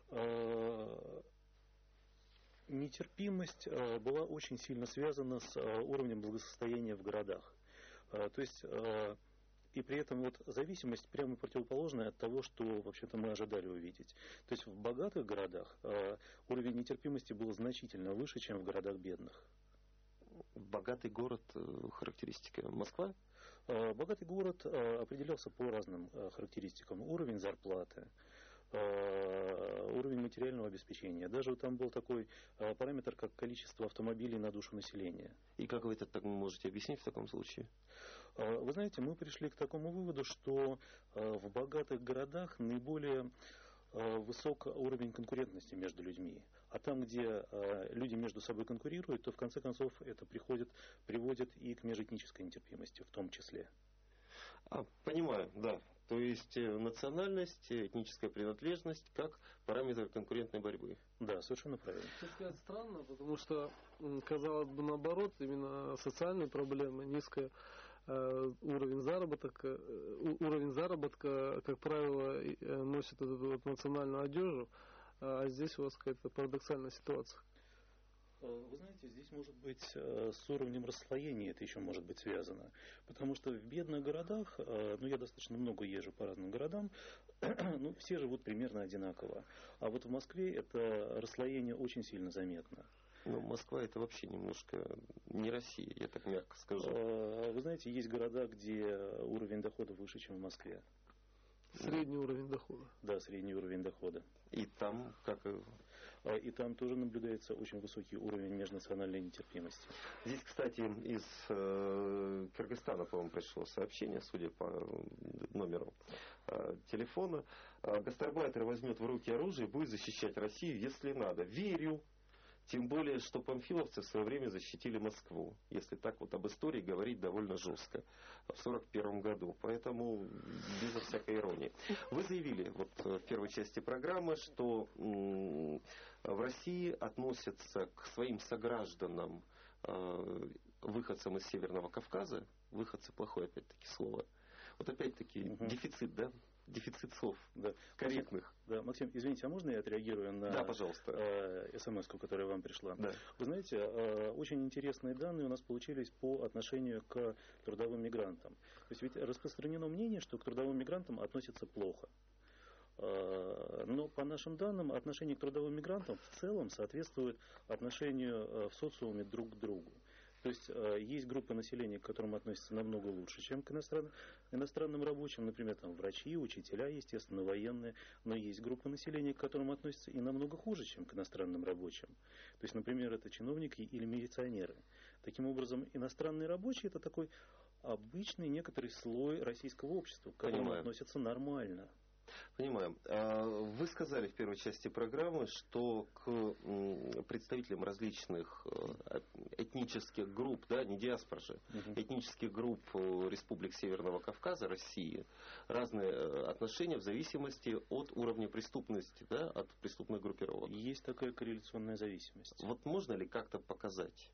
Нетерпимость была очень сильно связана с уровнем благосостояния в городах. То есть, и при этом вот зависимость прямо противоположная от того, что вообще-то мы ожидали увидеть. То есть в богатых городах уровень нетерпимости был значительно выше, чем в городах бедных. Богатый город, характеристика Москва? Богатый город определялся по разным характеристикам. Уровень зарплаты, уровень материального обеспечения. Даже там был такой параметр, как количество автомобилей на душу населения. И как вы это так можете объяснить в таком случае? Вы знаете, мы пришли к такому выводу, что в богатых городах наиболее высок уровень конкурентности между людьми. А там, где люди между собой конкурируют, то в конце концов это приходит, приводит и к межэтнической нетерпимости в том числе. А, понимаю, да. То есть национальность, этническая принадлежность как параметр конкурентной борьбы. Да, совершенно правильно. Это сказать странно, потому что, казалось бы, наоборот, именно социальные проблемы, низкая уровень заработок, уровень заработка, как правило, носит эту вот национальную одежду, а здесь у вас какая-то парадоксальная ситуация. Вы знаете, здесь может быть с уровнем расслоения это еще может быть связано. Потому что в бедных городах, ну я достаточно много езжу по разным городам, ну все живут примерно одинаково. А вот в Москве это расслоение очень сильно заметно. Ну, Москва это вообще немножко не Россия, я так мягко скажу. Вы знаете, есть города, где уровень дохода выше, чем в Москве. Средний уровень дохода. Да, средний уровень дохода. И там как... И там тоже наблюдается очень высокий уровень межнациональной нетерпимости. Здесь, кстати, из э, Кыргызстана, по-моему, пришло сообщение, судя по номеру э, телефона. Гастарбайтер возьмет в руки оружие и будет защищать Россию, если надо. Верю. Тем более, что памфиловцы в свое время защитили Москву. Если так вот об истории говорить довольно жестко. В сорок первом году. Поэтому безо всякой иронии. Вы заявили вот в первой части программы, что м- в России относятся к своим согражданам, э- выходцам из Северного Кавказа. Выходцы — плохое опять-таки слово. Вот опять-таки угу. дефицит, да? Дефицит слов, да, корректных. Да, Максим, извините, а можно я отреагирую на да, пожалуйста. Э, смс-ку, которая вам пришла? Да. Вы знаете, э, очень интересные данные у нас получились по отношению к трудовым мигрантам. То есть ведь распространено мнение, что к трудовым мигрантам относятся плохо. Э, но по нашим данным, отношение к трудовым мигрантам в целом соответствует отношению в социуме друг к другу. То есть э, есть группы населения, к которым относятся намного лучше, чем к иностранным, иностранным рабочим. Например, там врачи, учителя, естественно, военные. Но есть группы населения, к которым относятся и намного хуже, чем к иностранным рабочим. То есть, например, это чиновники или милиционеры. Таким образом, иностранные рабочие — это такой обычный некоторый слой российского общества, к которому Понимаю. относятся нормально. Понимаем. Вы сказали в первой части программы, что к представителям различных этнических групп, да, не диаспор же, угу. этнических групп республик Северного Кавказа, России, разные отношения в зависимости от уровня преступности, да, от преступных группировок. Есть такая корреляционная зависимость. Вот можно ли как-то показать?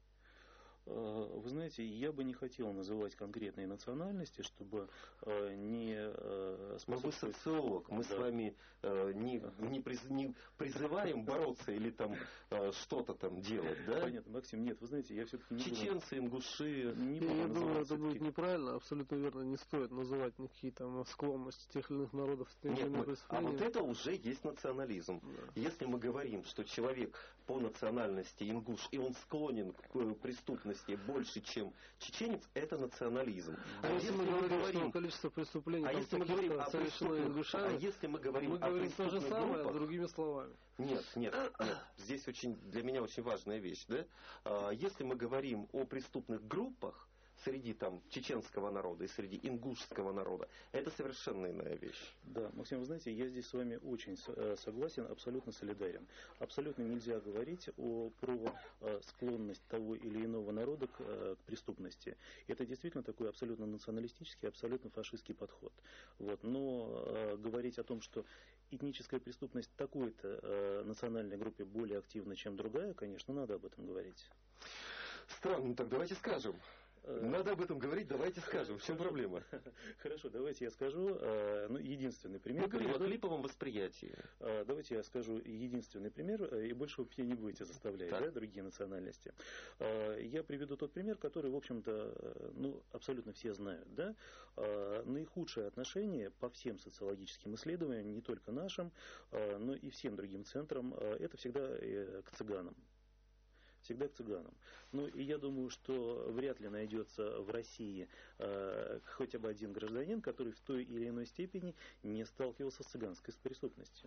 Вы знаете, я бы не хотел называть конкретные национальности, чтобы не способствовать... Мы социолог, мы да. с вами не, не, приз... не призываем бороться или там что-то там делать, да? Понятно, Максим, нет, вы знаете, я все-таки не Чеченцы, буду... ингуши... Не буду я думаю, это будет неправильно, абсолютно верно, не стоит называть никакие там склонности тех или иных народов. Нет, мы... А вот это уже есть национализм. Да. Если мы говорим, что человек по национальности ингуш, и он склонен к преступности больше, чем чеченец, это национализм. А, а если, если мы говорим, говорим, что количество преступлений а если мы говорим о совершено ингушами, а если мы говорим, мы о говорим то же самое, группах, другими словами. Нет, нет, нет. Здесь очень, для меня очень важная вещь. Да? А, если мы говорим о преступных группах, среди там чеченского народа и среди ингушского народа, это совершенно иная вещь. Да, Максим, вы знаете, я здесь с вами очень согласен, абсолютно солидарен. Абсолютно нельзя говорить о, про склонность того или иного народа к, к преступности. Это действительно такой абсолютно националистический, абсолютно фашистский подход. Вот. Но э, говорить о том, что этническая преступность такой-то э, национальной группе более активна, чем другая, конечно, надо об этом говорить. Странно, ну так давайте скажем. Надо об этом говорить, давайте скажем. В чем проблема? Хорошо, давайте я скажу. Ну, единственный пример. Мы говорим о клиповом восприятии. Давайте я скажу единственный пример, и больше вы меня не будете заставлять, да, другие национальности. Я приведу тот пример, который, в общем-то, ну, абсолютно все знают. Да? Наихудшее отношение по всем социологическим исследованиям, не только нашим, но и всем другим центрам, это всегда к цыганам. Всегда к цыганам. Ну, и я думаю, что вряд ли найдется в России э, хотя бы один гражданин, который в той или иной степени не сталкивался с цыганской преступностью.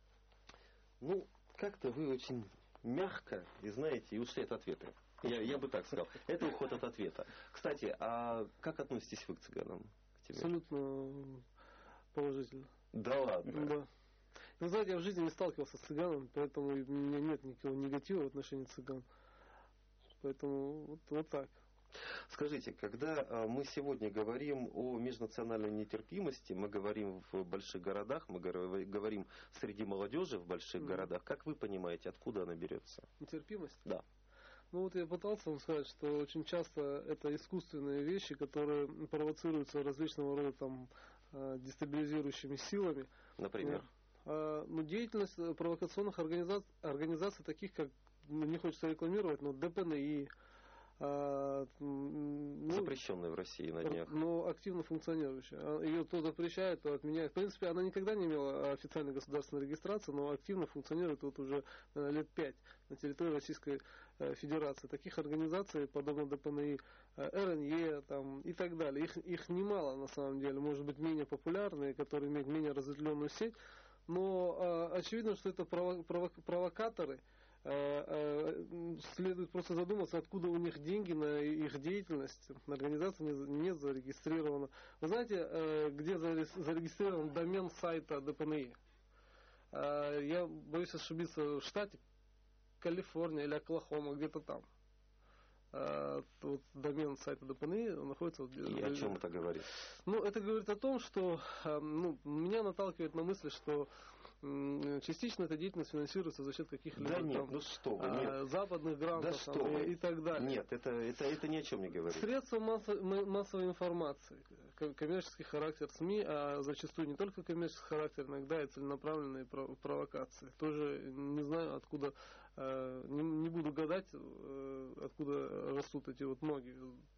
Ну, как-то вы очень мягко, и знаете, и ушли от ответа. Я, я бы так сказал. Это уход от ответа. Кстати, а как относитесь вы к цыганам? К тебе? Абсолютно положительно. Да ладно? Да. Вы знаете, я в жизни не сталкивался с цыганами, поэтому у меня нет никакого негатива в отношении цыган. Поэтому вот, вот так. Скажите, когда мы сегодня говорим о межнациональной нетерпимости, мы говорим в больших городах, мы говорим среди молодежи в больших mm. городах, как вы понимаете, откуда она берется? Нетерпимость? Да. Ну вот я пытался вам сказать, что очень часто это искусственные вещи, которые провоцируются различного рода там дестабилизирующими силами. Например? Ну, деятельность провокационных организаций, организаций таких как не хочется рекламировать, но ДПНИ, а, ну, запрещенная в России на днях. Но активно функционирующая. Ее то запрещает, то отменяет. В принципе, она никогда не имела официальной государственной регистрации, но активно функционирует вот уже лет пять на территории Российской Федерации. Таких организаций, подобно ДПНИ, РНЕ там, и так далее, их, их немало на самом деле. Может быть, менее популярные, которые имеют менее разветвленную сеть. Но очевидно, что это прово- прово- провокаторы. Следует просто задуматься, откуда у них деньги на их деятельность. Организация не зарегистрирована. Вы знаете, где зарегистрирован домен сайта ДПНИ? Я боюсь ошибиться, в штате Калифорния или Оклахома, где-то там. Вот домен сайта ДПНИ находится... И о чем это говорит? Ну, это говорит о том, что ну, меня наталкивает на мысль, что частично эта деятельность финансируется за счет каких-либо да нет, там, ну что вы, нет. западных грантов да там, что и, и так далее. Нет, это, это, это ни о чем не говорит. Средства массовой, массовой информации, коммерческий характер СМИ, а зачастую не только коммерческий характер, иногда и целенаправленные провокации. Тоже не знаю, откуда, не, не буду гадать, откуда растут эти вот ноги.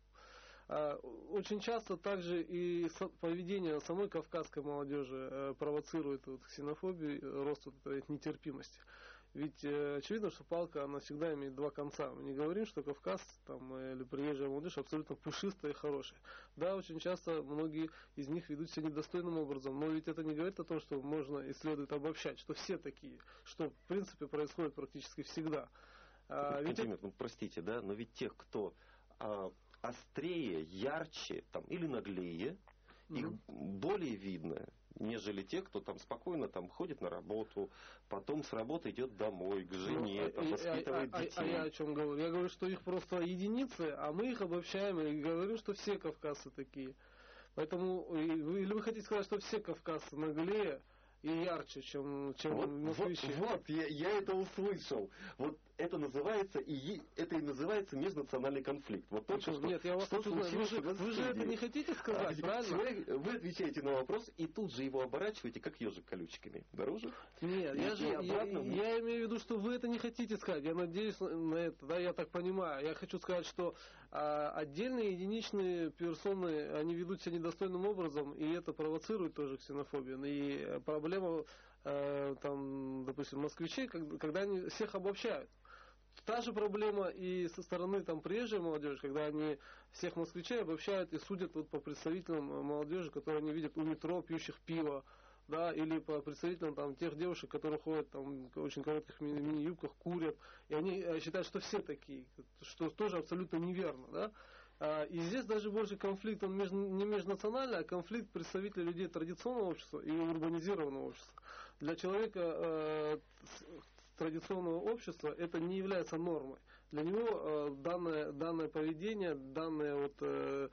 Очень часто также и поведение самой кавказской молодежи провоцирует вот ксенофобию, рост вот этой нетерпимости. Ведь очевидно, что палка, она всегда имеет два конца. Мы не говорим, что Кавказ там, или приезжая молодежь абсолютно пушистая и хорошая. Да, очень часто многие из них ведут себя недостойным образом, но ведь это не говорит о том, что можно и следует обобщать, что все такие, что в принципе происходит практически всегда. А, ведь это... ну, простите, да, но ведь тех, кто... А... острее, ярче там, или наглее, mm-hmm. их более видно, нежели те, кто там спокойно там ходит на работу, потом с работы идет домой, к жене, ну, там, воспитывает а, а, детей. А, а я о чем говорю? Я говорю, что их просто единицы, а мы их обобщаем, и говорю, что все кавказцы такие. Поэтому, или вы хотите сказать, что все кавказцы наглее и ярче, чем, чем вот, москвичи? Вот, вот я, я это услышал. Вот это называется и это и называется межнациональный конфликт. Вот только что, Нет, я вас что хочу знать. Вы же, вы же это не хотите сказать, а, правильно? Человек, вы отвечаете на вопрос и тут же его оборачиваете, как ежик колючками. Наружу? Нет, я, же, я, я имею в виду, что вы это не хотите сказать. Я надеюсь на это, да, я так понимаю. Я хочу сказать, что а, отдельные единичные персоны, они ведут себя недостойным образом, и это провоцирует тоже ксенофобию. И проблема, а, там, допустим, москвичей, когда они всех обобщают. Та же проблема и со стороны там приезжей молодежи, когда они всех москвичей обобщают и судят вот по представителям молодежи, которые они видят у метро, пьющих пиво, да, или по представителям там тех девушек, которые ходят там в очень коротких ми- мини-юбках, курят, и они считают, что все такие, что тоже абсолютно неверно, да. И здесь даже больше конфликт, он меж, не межнациональный, а конфликт представителей людей традиционного общества и урбанизированного общества. Для человека э, традиционного общества это не является нормой. Для него э, данное, данное поведение, данная вот, э,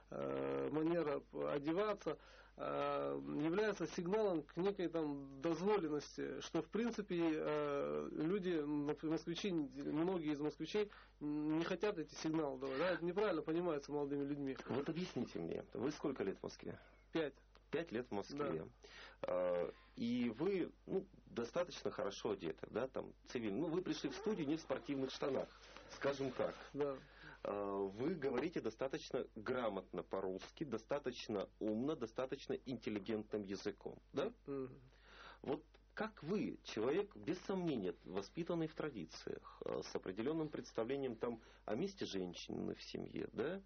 э, манера одеваться э, является сигналом к некой там дозволенности, что в принципе э, люди, москвичи, многие из москвичей не хотят эти сигналы давать. Да? Это неправильно понимается молодыми людьми. Вот объясните мне, вы сколько лет в Москве? Пять. Пять лет в Москве. Да. И вы ну, достаточно хорошо одеты, да, там, цивильно. Ну, вы пришли в студию не в спортивных штанах, скажем так. Да. Вы говорите достаточно грамотно по-русски, достаточно умно, достаточно интеллигентным языком, да? Mm-hmm. Вот как вы, человек, без сомнения, воспитанный в традициях, с определенным представлением там, о месте женщины в семье, да?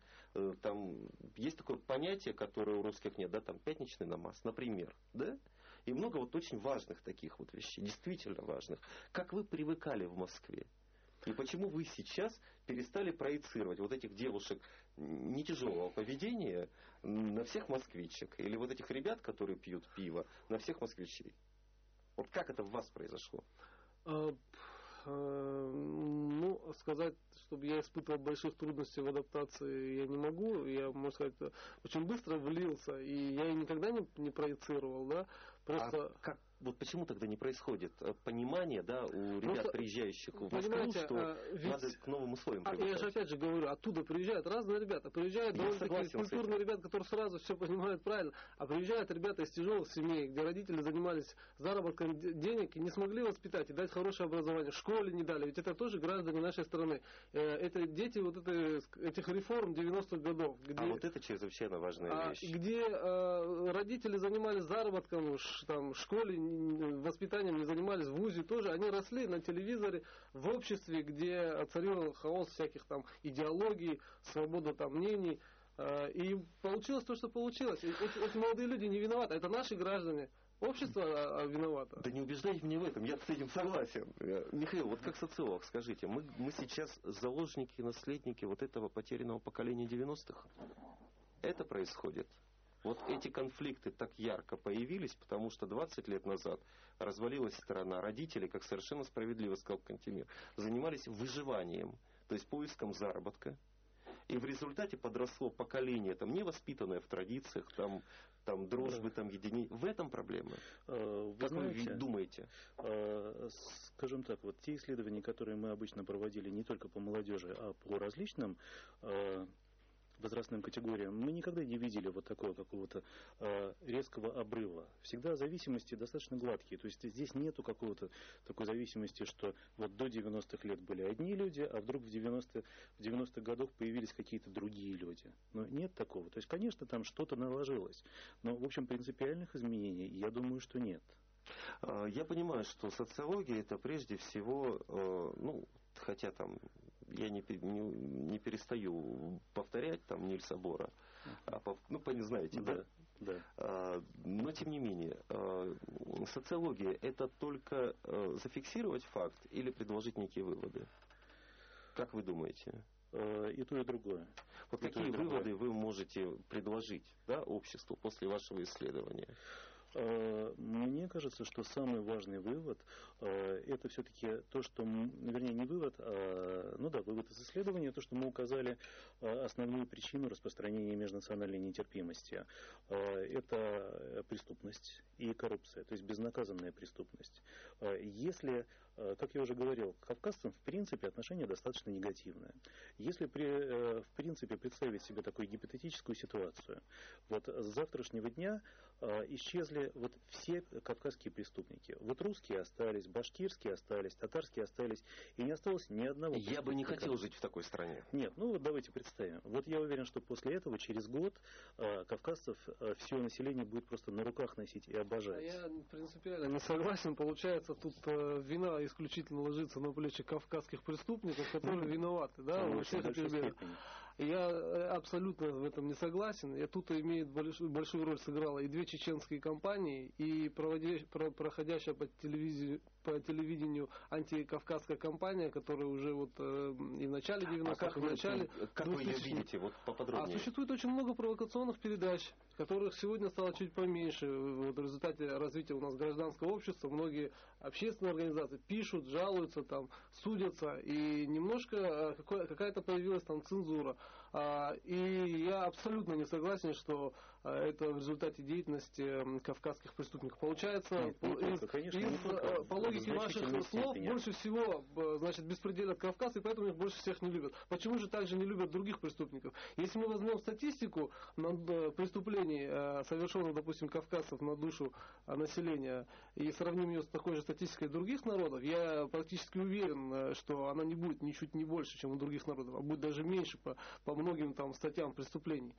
Там есть такое понятие, которое у русских нет, да, там пятничный намаз, например, да? И много вот очень важных таких вот вещей, действительно важных. Как вы привыкали в Москве? И почему вы сейчас перестали проецировать вот этих девушек не тяжелого поведения на всех москвичек? Или вот этих ребят, которые пьют пиво, на всех москвичей? Вот как это в вас произошло? А, а, ну, сказать, чтобы я испытывал больших трудностей в адаптации, я не могу. Я, можно сказать, очень быстро влился, и я никогда не, не проецировал, да. Просто... А как, вот почему тогда не происходит понимание, да, у ребят, Просто, приезжающих в Москву, что а, ведь, надо к новым условиям а, я же опять же говорю, оттуда приезжают разные ребята, приезжают довольно-таки культурные ребята, которые сразу все понимают правильно, а приезжают ребята из тяжелых семей, где родители занимались заработком денег и не смогли воспитать и дать хорошее образование, в школе не дали, ведь это тоже граждане нашей страны. Это дети вот это, этих реформ девяностых годов. Где, а вот это чрезвычайно важная а, вещь. Где а, родители занимались заработком, там, в школе, воспитанием не занимались, в вузе тоже, они росли на телевизоре, в обществе, где царил хаос всяких там идеологий, свобода там мнений. И получилось то, что получилось. Эти, эти молодые люди не виноваты, это наши граждане. Общество виновато. Да не убеждайте меня в этом, я с этим согласен. Михаил, вот как социолог, скажите, мы, мы сейчас заложники и наследники вот этого потерянного поколения девяностых? Это происходит? Вот эти конфликты так ярко появились, потому что двадцать лет назад развалилась страна. Родители, как совершенно справедливо сказал Кантемир, занимались выживанием, то есть поиском заработка. И в результате подросло поколение, там, не воспитанное в традициях, там, там дружбы, там, единения. В этом проблема. Вы как знаете, вы думаете? Скажем так, вот те исследования, которые мы обычно проводили не только по молодежи, а по различным возрастным категориям, мы никогда не видели вот такого какого-то э, резкого обрыва. Всегда зависимости достаточно гладкие. То есть здесь нету какого-то такой зависимости, что вот до девяностых лет были одни люди, а вдруг в девяностых, в девяностых годах появились какие-то другие люди. Но нет такого. То есть, конечно, там что-то наложилось. Но, в общем, принципиальных изменений, я думаю, что нет. Я понимаю, что социология это прежде всего, э, ну, хотя там я не, не, не перестаю повторять там Нильса Бора, а, ну, вы знаете, да? Да, да. А, но, тем не менее, а, социология это только а, зафиксировать факт или предложить некие выводы? Как вы думаете? И то, и другое. Вот и какие выводы вы можете предложить, да, обществу после вашего исследования? Мне кажется, что самый важный вывод это все-таки то, что, вернее, не вывод, а, ну да, вывод из исследования, то, что мы указали основную причину распространения межнациональной нетерпимости. Это преступность и коррупция, то есть безнаказанная преступность. Если, как я уже говорил, к кавказцам в принципе отношение достаточно негативное. Если при, в принципе представить себе такую гипотетическую ситуацию, вот с завтрашнего дня исчезли вот все кавказские преступники. Вот русские остались, башкирские остались, татарские остались, и не осталось ни одного преступника. Я бы не хотел жить в такой стране. Нет, ну вот давайте представим. Вот я уверен, что после этого, через год, кавказцев все население будет просто на руках носить и обожать. А я принципиально не согласен. Получается, тут вина исключительно ложится на плечи кавказских преступников, которые виноваты, да, во всех этих бедах. Я абсолютно в этом не согласен. И тут имеет большую, большую роль сыграла и две чеченские компании, и проходящая по телевидению, по телевидению антикавказская кампания, которая уже вот и в начале девяностых, а и в начале... Как вы ее видите? Вот поподробнее. А существует очень много провокационных передач, которых сегодня стало чуть поменьше. Вот в результате развития у нас гражданского общества многие общественные организации пишут, жалуются, там, судятся, и немножко какая-то появилась там цензура. И я абсолютно не согласен, что это в результате деятельности кавказских преступников. Получается, Нет, по, из, только, конечно, из, только, по логике ваших слов, степени. Больше всего, значит, беспределят Кавказ, и поэтому их больше всех не любят. Почему же также не любят других преступников? Если мы возьмем статистику преступлений, совершенных, допустим, кавказцев на душу населения, и сравним ее с такой же статистикой других народов, я практически уверен, что она не будет ничуть не больше, чем у других народов, а будет даже меньше по, по многим там статьям преступлений.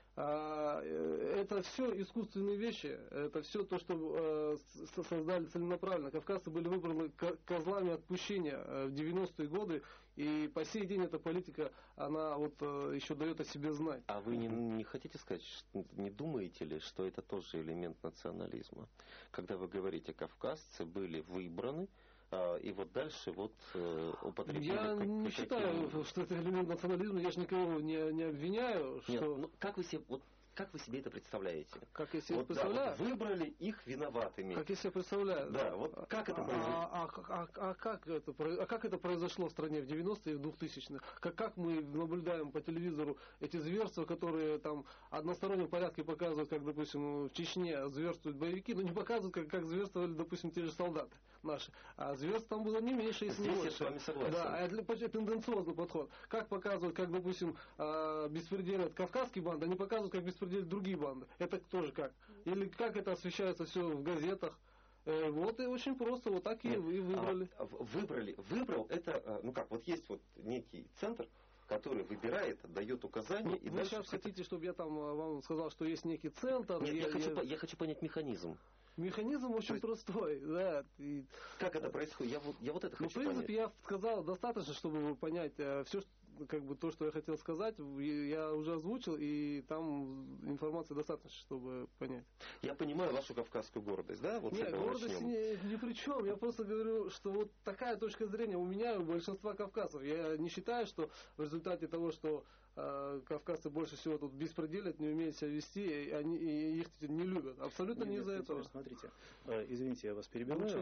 Это все искусственные вещи, это все то, что создали целенаправленно. Кавказцы были выбраны козлами отпущения в девяностые годы, и по сей день эта политика, она вот еще дает о себе знать. А вы не, не хотите сказать, не думаете ли, что это тоже элемент национализма? Когда вы говорите, кавказцы были выбраны, и вот дальше вот употребили... Я как, не считаю, что это элемент национализма, я же никого не, не обвиняю. Что... Нет, ну как вы себе... Вот как вы себе это представляете? Как я себе вот, представляю? Да, вот выбрали их виноватыми. Как я себе представляю? Да, вот как это произошло? А, а, а, а, как это, а как это произошло в стране в девяностые и в двухтысячные? Как, как мы наблюдаем по телевизору эти зверства, которые там в одностороннем порядке показывают, как, допустим, в Чечне зверствуют боевики, но не показывают, как, как зверствовали, допустим, те же солдаты наши. А зверств там было не меньше, если не больше. Здесь я с вами согласен. Да, это тенденциозный подход. Как показывают, как, допустим, беспределят кавказские банды, они показывают, как беспределят другие банды. Это тоже как? Или как это освещается все в газетах? Вот и очень просто, вот так и вы выбрали. А, выбрали. Выбрал это, ну как, вот есть вот некий центр, который выбирает, дает указания. Ну, и вы сейчас хотите, чтобы я там вам сказал, что есть некий центр? Нет, я, я, хочу, я... По, я хочу понять механизм. Механизм очень есть, простой, да. И... Как это происходит? Я вот, я вот это ну, хочу понять. В принципе, понять. я сказал достаточно, чтобы понять все, как бы то, что я хотел сказать, я уже озвучил, и там информации достаточно, чтобы понять. Я понимаю вашу кавказскую гордость, да? Вот Нет, гордость ни, ни при чем. Я просто говорю, что вот такая точка зрения у меня и у большинства кавказцев. Я не считаю, что в результате того, что э, кавказцы больше всего тут беспределят, не умеют себя вести, и, они, и их не любят. Абсолютно не, не из-за этого. Смотрите, э, извините, я вас перебиваю.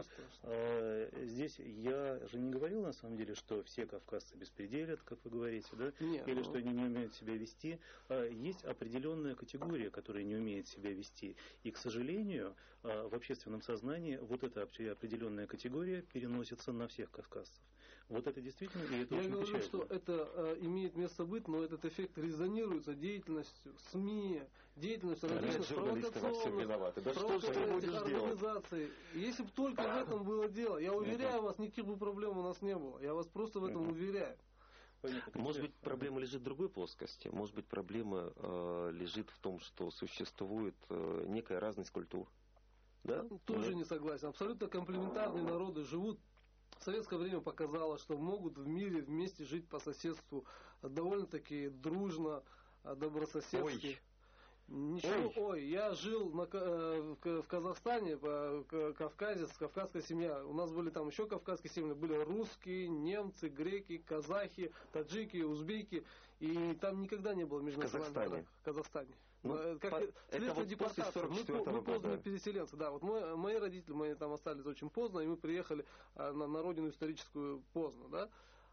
Э, здесь я же не говорил, на самом деле, что все кавказцы беспределят, как вы говорите, да? Нет, или ну... что они не умеют себя вести. Э, есть определенная категория, которая не умеет себя вести. И, к сожалению, э, в общественном сознании вот эта определенная категория переносится на всех кавказцев. Вот это действительно, и это я очень говорю, печально. что это э, имеет место быть, но этот эффект резонируется деятельностью СМИ, деятельностью различных провокационных, да провокационных организаций. Если бы только в этом было дело, я уверяю вас, никаких бы проблем у нас не было. Я вас просто в этом уверяю. Может быть, проблема лежит в другой плоскости. Может быть, проблема э, лежит в том, что существует э, некая разность культур. Да? Тоже да? не согласен. Абсолютно комплементарные народы живут. В советское время показало, что могут в мире вместе жить по соседству довольно-таки дружно, добрососедски. Ой. Ничего, ой. ой, я жил на, в Казахстане, в Кавказе, кавказская семья. У нас были там еще кавказские семьи, были русские, немцы, греки, казахи, таджики, узбеки. И там никогда не было межнациональных браков. В Казахстане. Ну, как по, следствие вот депортации. Мы, мы поздние переселенцы. Да, вот мы, мои родители, мы там остались очень поздно, и мы приехали на, на родину историческую поздно, да.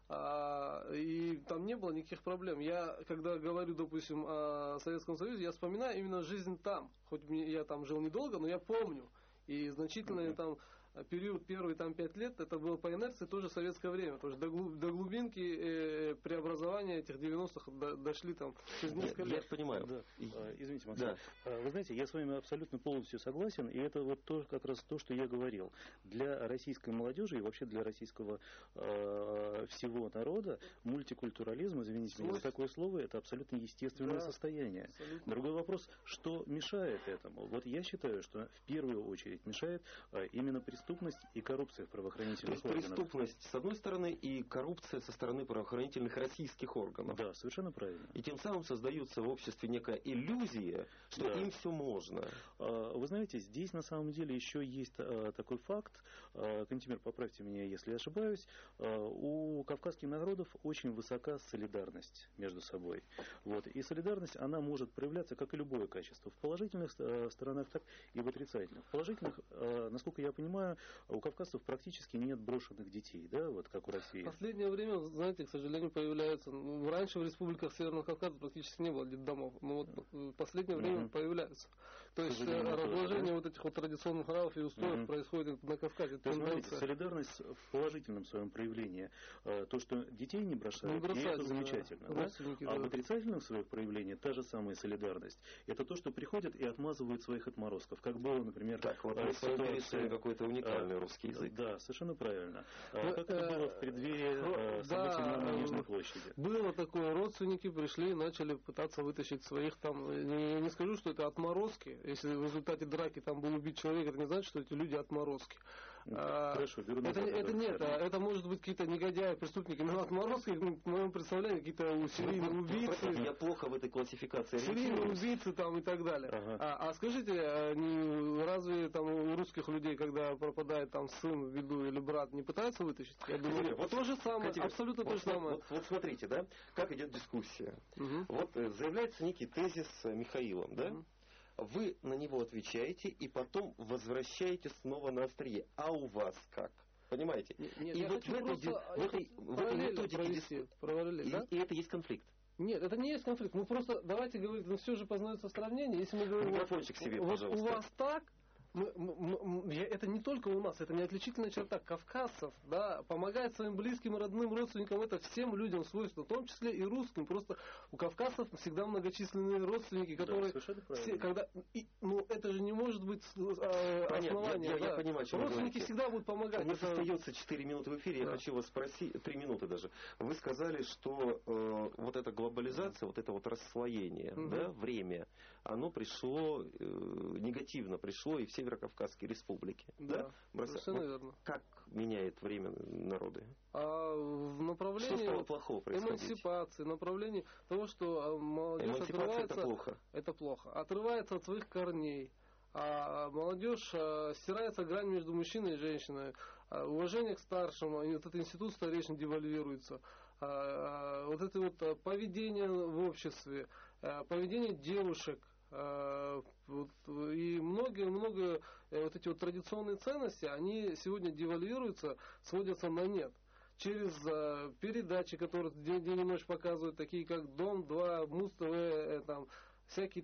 А, и там не было никаких проблем. Я, когда говорю, допустим, о Советском Союзе, я вспоминаю именно жизнь там. Хоть я там жил недолго, но я помню. И значительный mm-hmm. там период, первые там пять лет, это было по инерции тоже советское время. Потому что до, глуб, до глубинки э, преобразования этих девяностых до, дошли там через несколько лет. Я понимаю. Да. Извините, Максим. Да. Вы знаете, я с вами абсолютно полностью согласен, и это вот то, как раз то, что я говорил. Для российской молодежи и вообще для российского э, всего народа мультикультурализм, извините меня за такое слово, это абсолютно естественное да, состояние. Абсолютно. Другой вопрос, что мешает этому? Вот я считаю, что в первую очередь мешает э, именно преступление. Преступность и коррупция в правоохранительных То есть органах. Преступность с одной стороны и коррупция со стороны правоохранительных российских органов. Да, совершенно правильно. И тем самым создается в обществе некая иллюзия, что да. им все можно. Вы знаете, здесь на самом деле еще есть такой факт, Кантемир, поправьте меня, если я ошибаюсь, у кавказских народов очень высока солидарность между собой. Вот. И солидарность, она может проявляться, как и любое качество, в положительных сторонах, так и в отрицательных. В положительных, насколько я понимаю, у кавказцев практически нет брошенных детей, да, вот как у России. В последнее время, знаете, к сожалению, появляются. Ну, раньше в республиках Северного Кавказа практически не было детдомов, но вот в последнее время mm-hmm. появляются. То есть разложение да? вот этих вот традиционных нравов и устоев mm-hmm. происходит на Кавказе. То есть, смотрите, солидарность в положительном своем проявлении. То, что детей не бросают, не бросают, и это замечательно. Да. Да? Да. А в отрицательном своем проявлении та же самая солидарность. Это то, что приходят и отмазывают своих отморозков. Как было, например, так, вот ситуация какой-то уникальный русский язык. Да, совершенно правильно. А как это было в преддверии событий да, на Нижней площади? Было такое. Родственники пришли и начали пытаться вытащить своих там... Не, не скажу, что это отморозки. Если в результате драки там был убит человек, это не значит, что эти люди отморозки. Хорошо, беру это, это нет, это может быть какие-то негодяи, преступники. Но отморозки, в моем представлении, какие-то серийные убийцы. Я плохо в этой классификации серийные убийцы там и так далее. Ага. А, а скажите, не, разве там у русских людей, когда пропадает там сын в виду или брат, не пытаются вытащить? Я думаю, вот то же самое, Катя, абсолютно вот, то же самое. Вот, вот смотрите, да, как идет дискуссия. Угу. Вот заявляется некий тезис Михаилом, да? Угу. Вы на него отвечаете и потом возвращаете снова на острие. А у вас как? Понимаете? Нет, и вот в этой, в этой, в этой методике провести, провалили, и, да? и это есть конфликт. Нет, это не есть конфликт. Мы просто давайте говорить, ну все же познается в сравнении. Если мы говорим, микрофончик себе, вот пожалуйста. У вас так. Мы, мы, мы, это не только у нас, это не отличительная черта кавказцев, да, помогать своим близким, родным, родственникам, это всем людям свойственно, в том числе и русским. Просто у кавказцев всегда многочисленные родственники, которые, да, все, когда, и, ну это же не может быть э, основанием. Я, я, да. я понимаю, что родственники всегда будут помогать. У нас это... остается четыре минуты в эфире, да. Я хочу вас спросить, три минуты даже. Вы сказали, что э, вот эта глобализация, вот это вот расслоение, угу. да, время, оно пришло, э, негативно пришло и в Северокавказские республики. Да, да? совершенно вот верно. Как меняет время народы? А в направлении что стало плохого происходить? Эмансипации, направлении того, что молодежь отрывается... это плохо. Это плохо. Отрывается от своих корней. А молодежь а, стирается грань между мужчиной и женщиной. А, уважение к старшим, вот этот институт старейшин девальвируется. А, а, вот это вот поведение в обществе, а, поведение девушек. И многие-многие вот эти вот традиционные ценности, они сегодня девальвируются, сводятся на нет. Через передачи, которые день, день и ночь показывают, такие как Дом-два, Муз-ТВ, там, всякие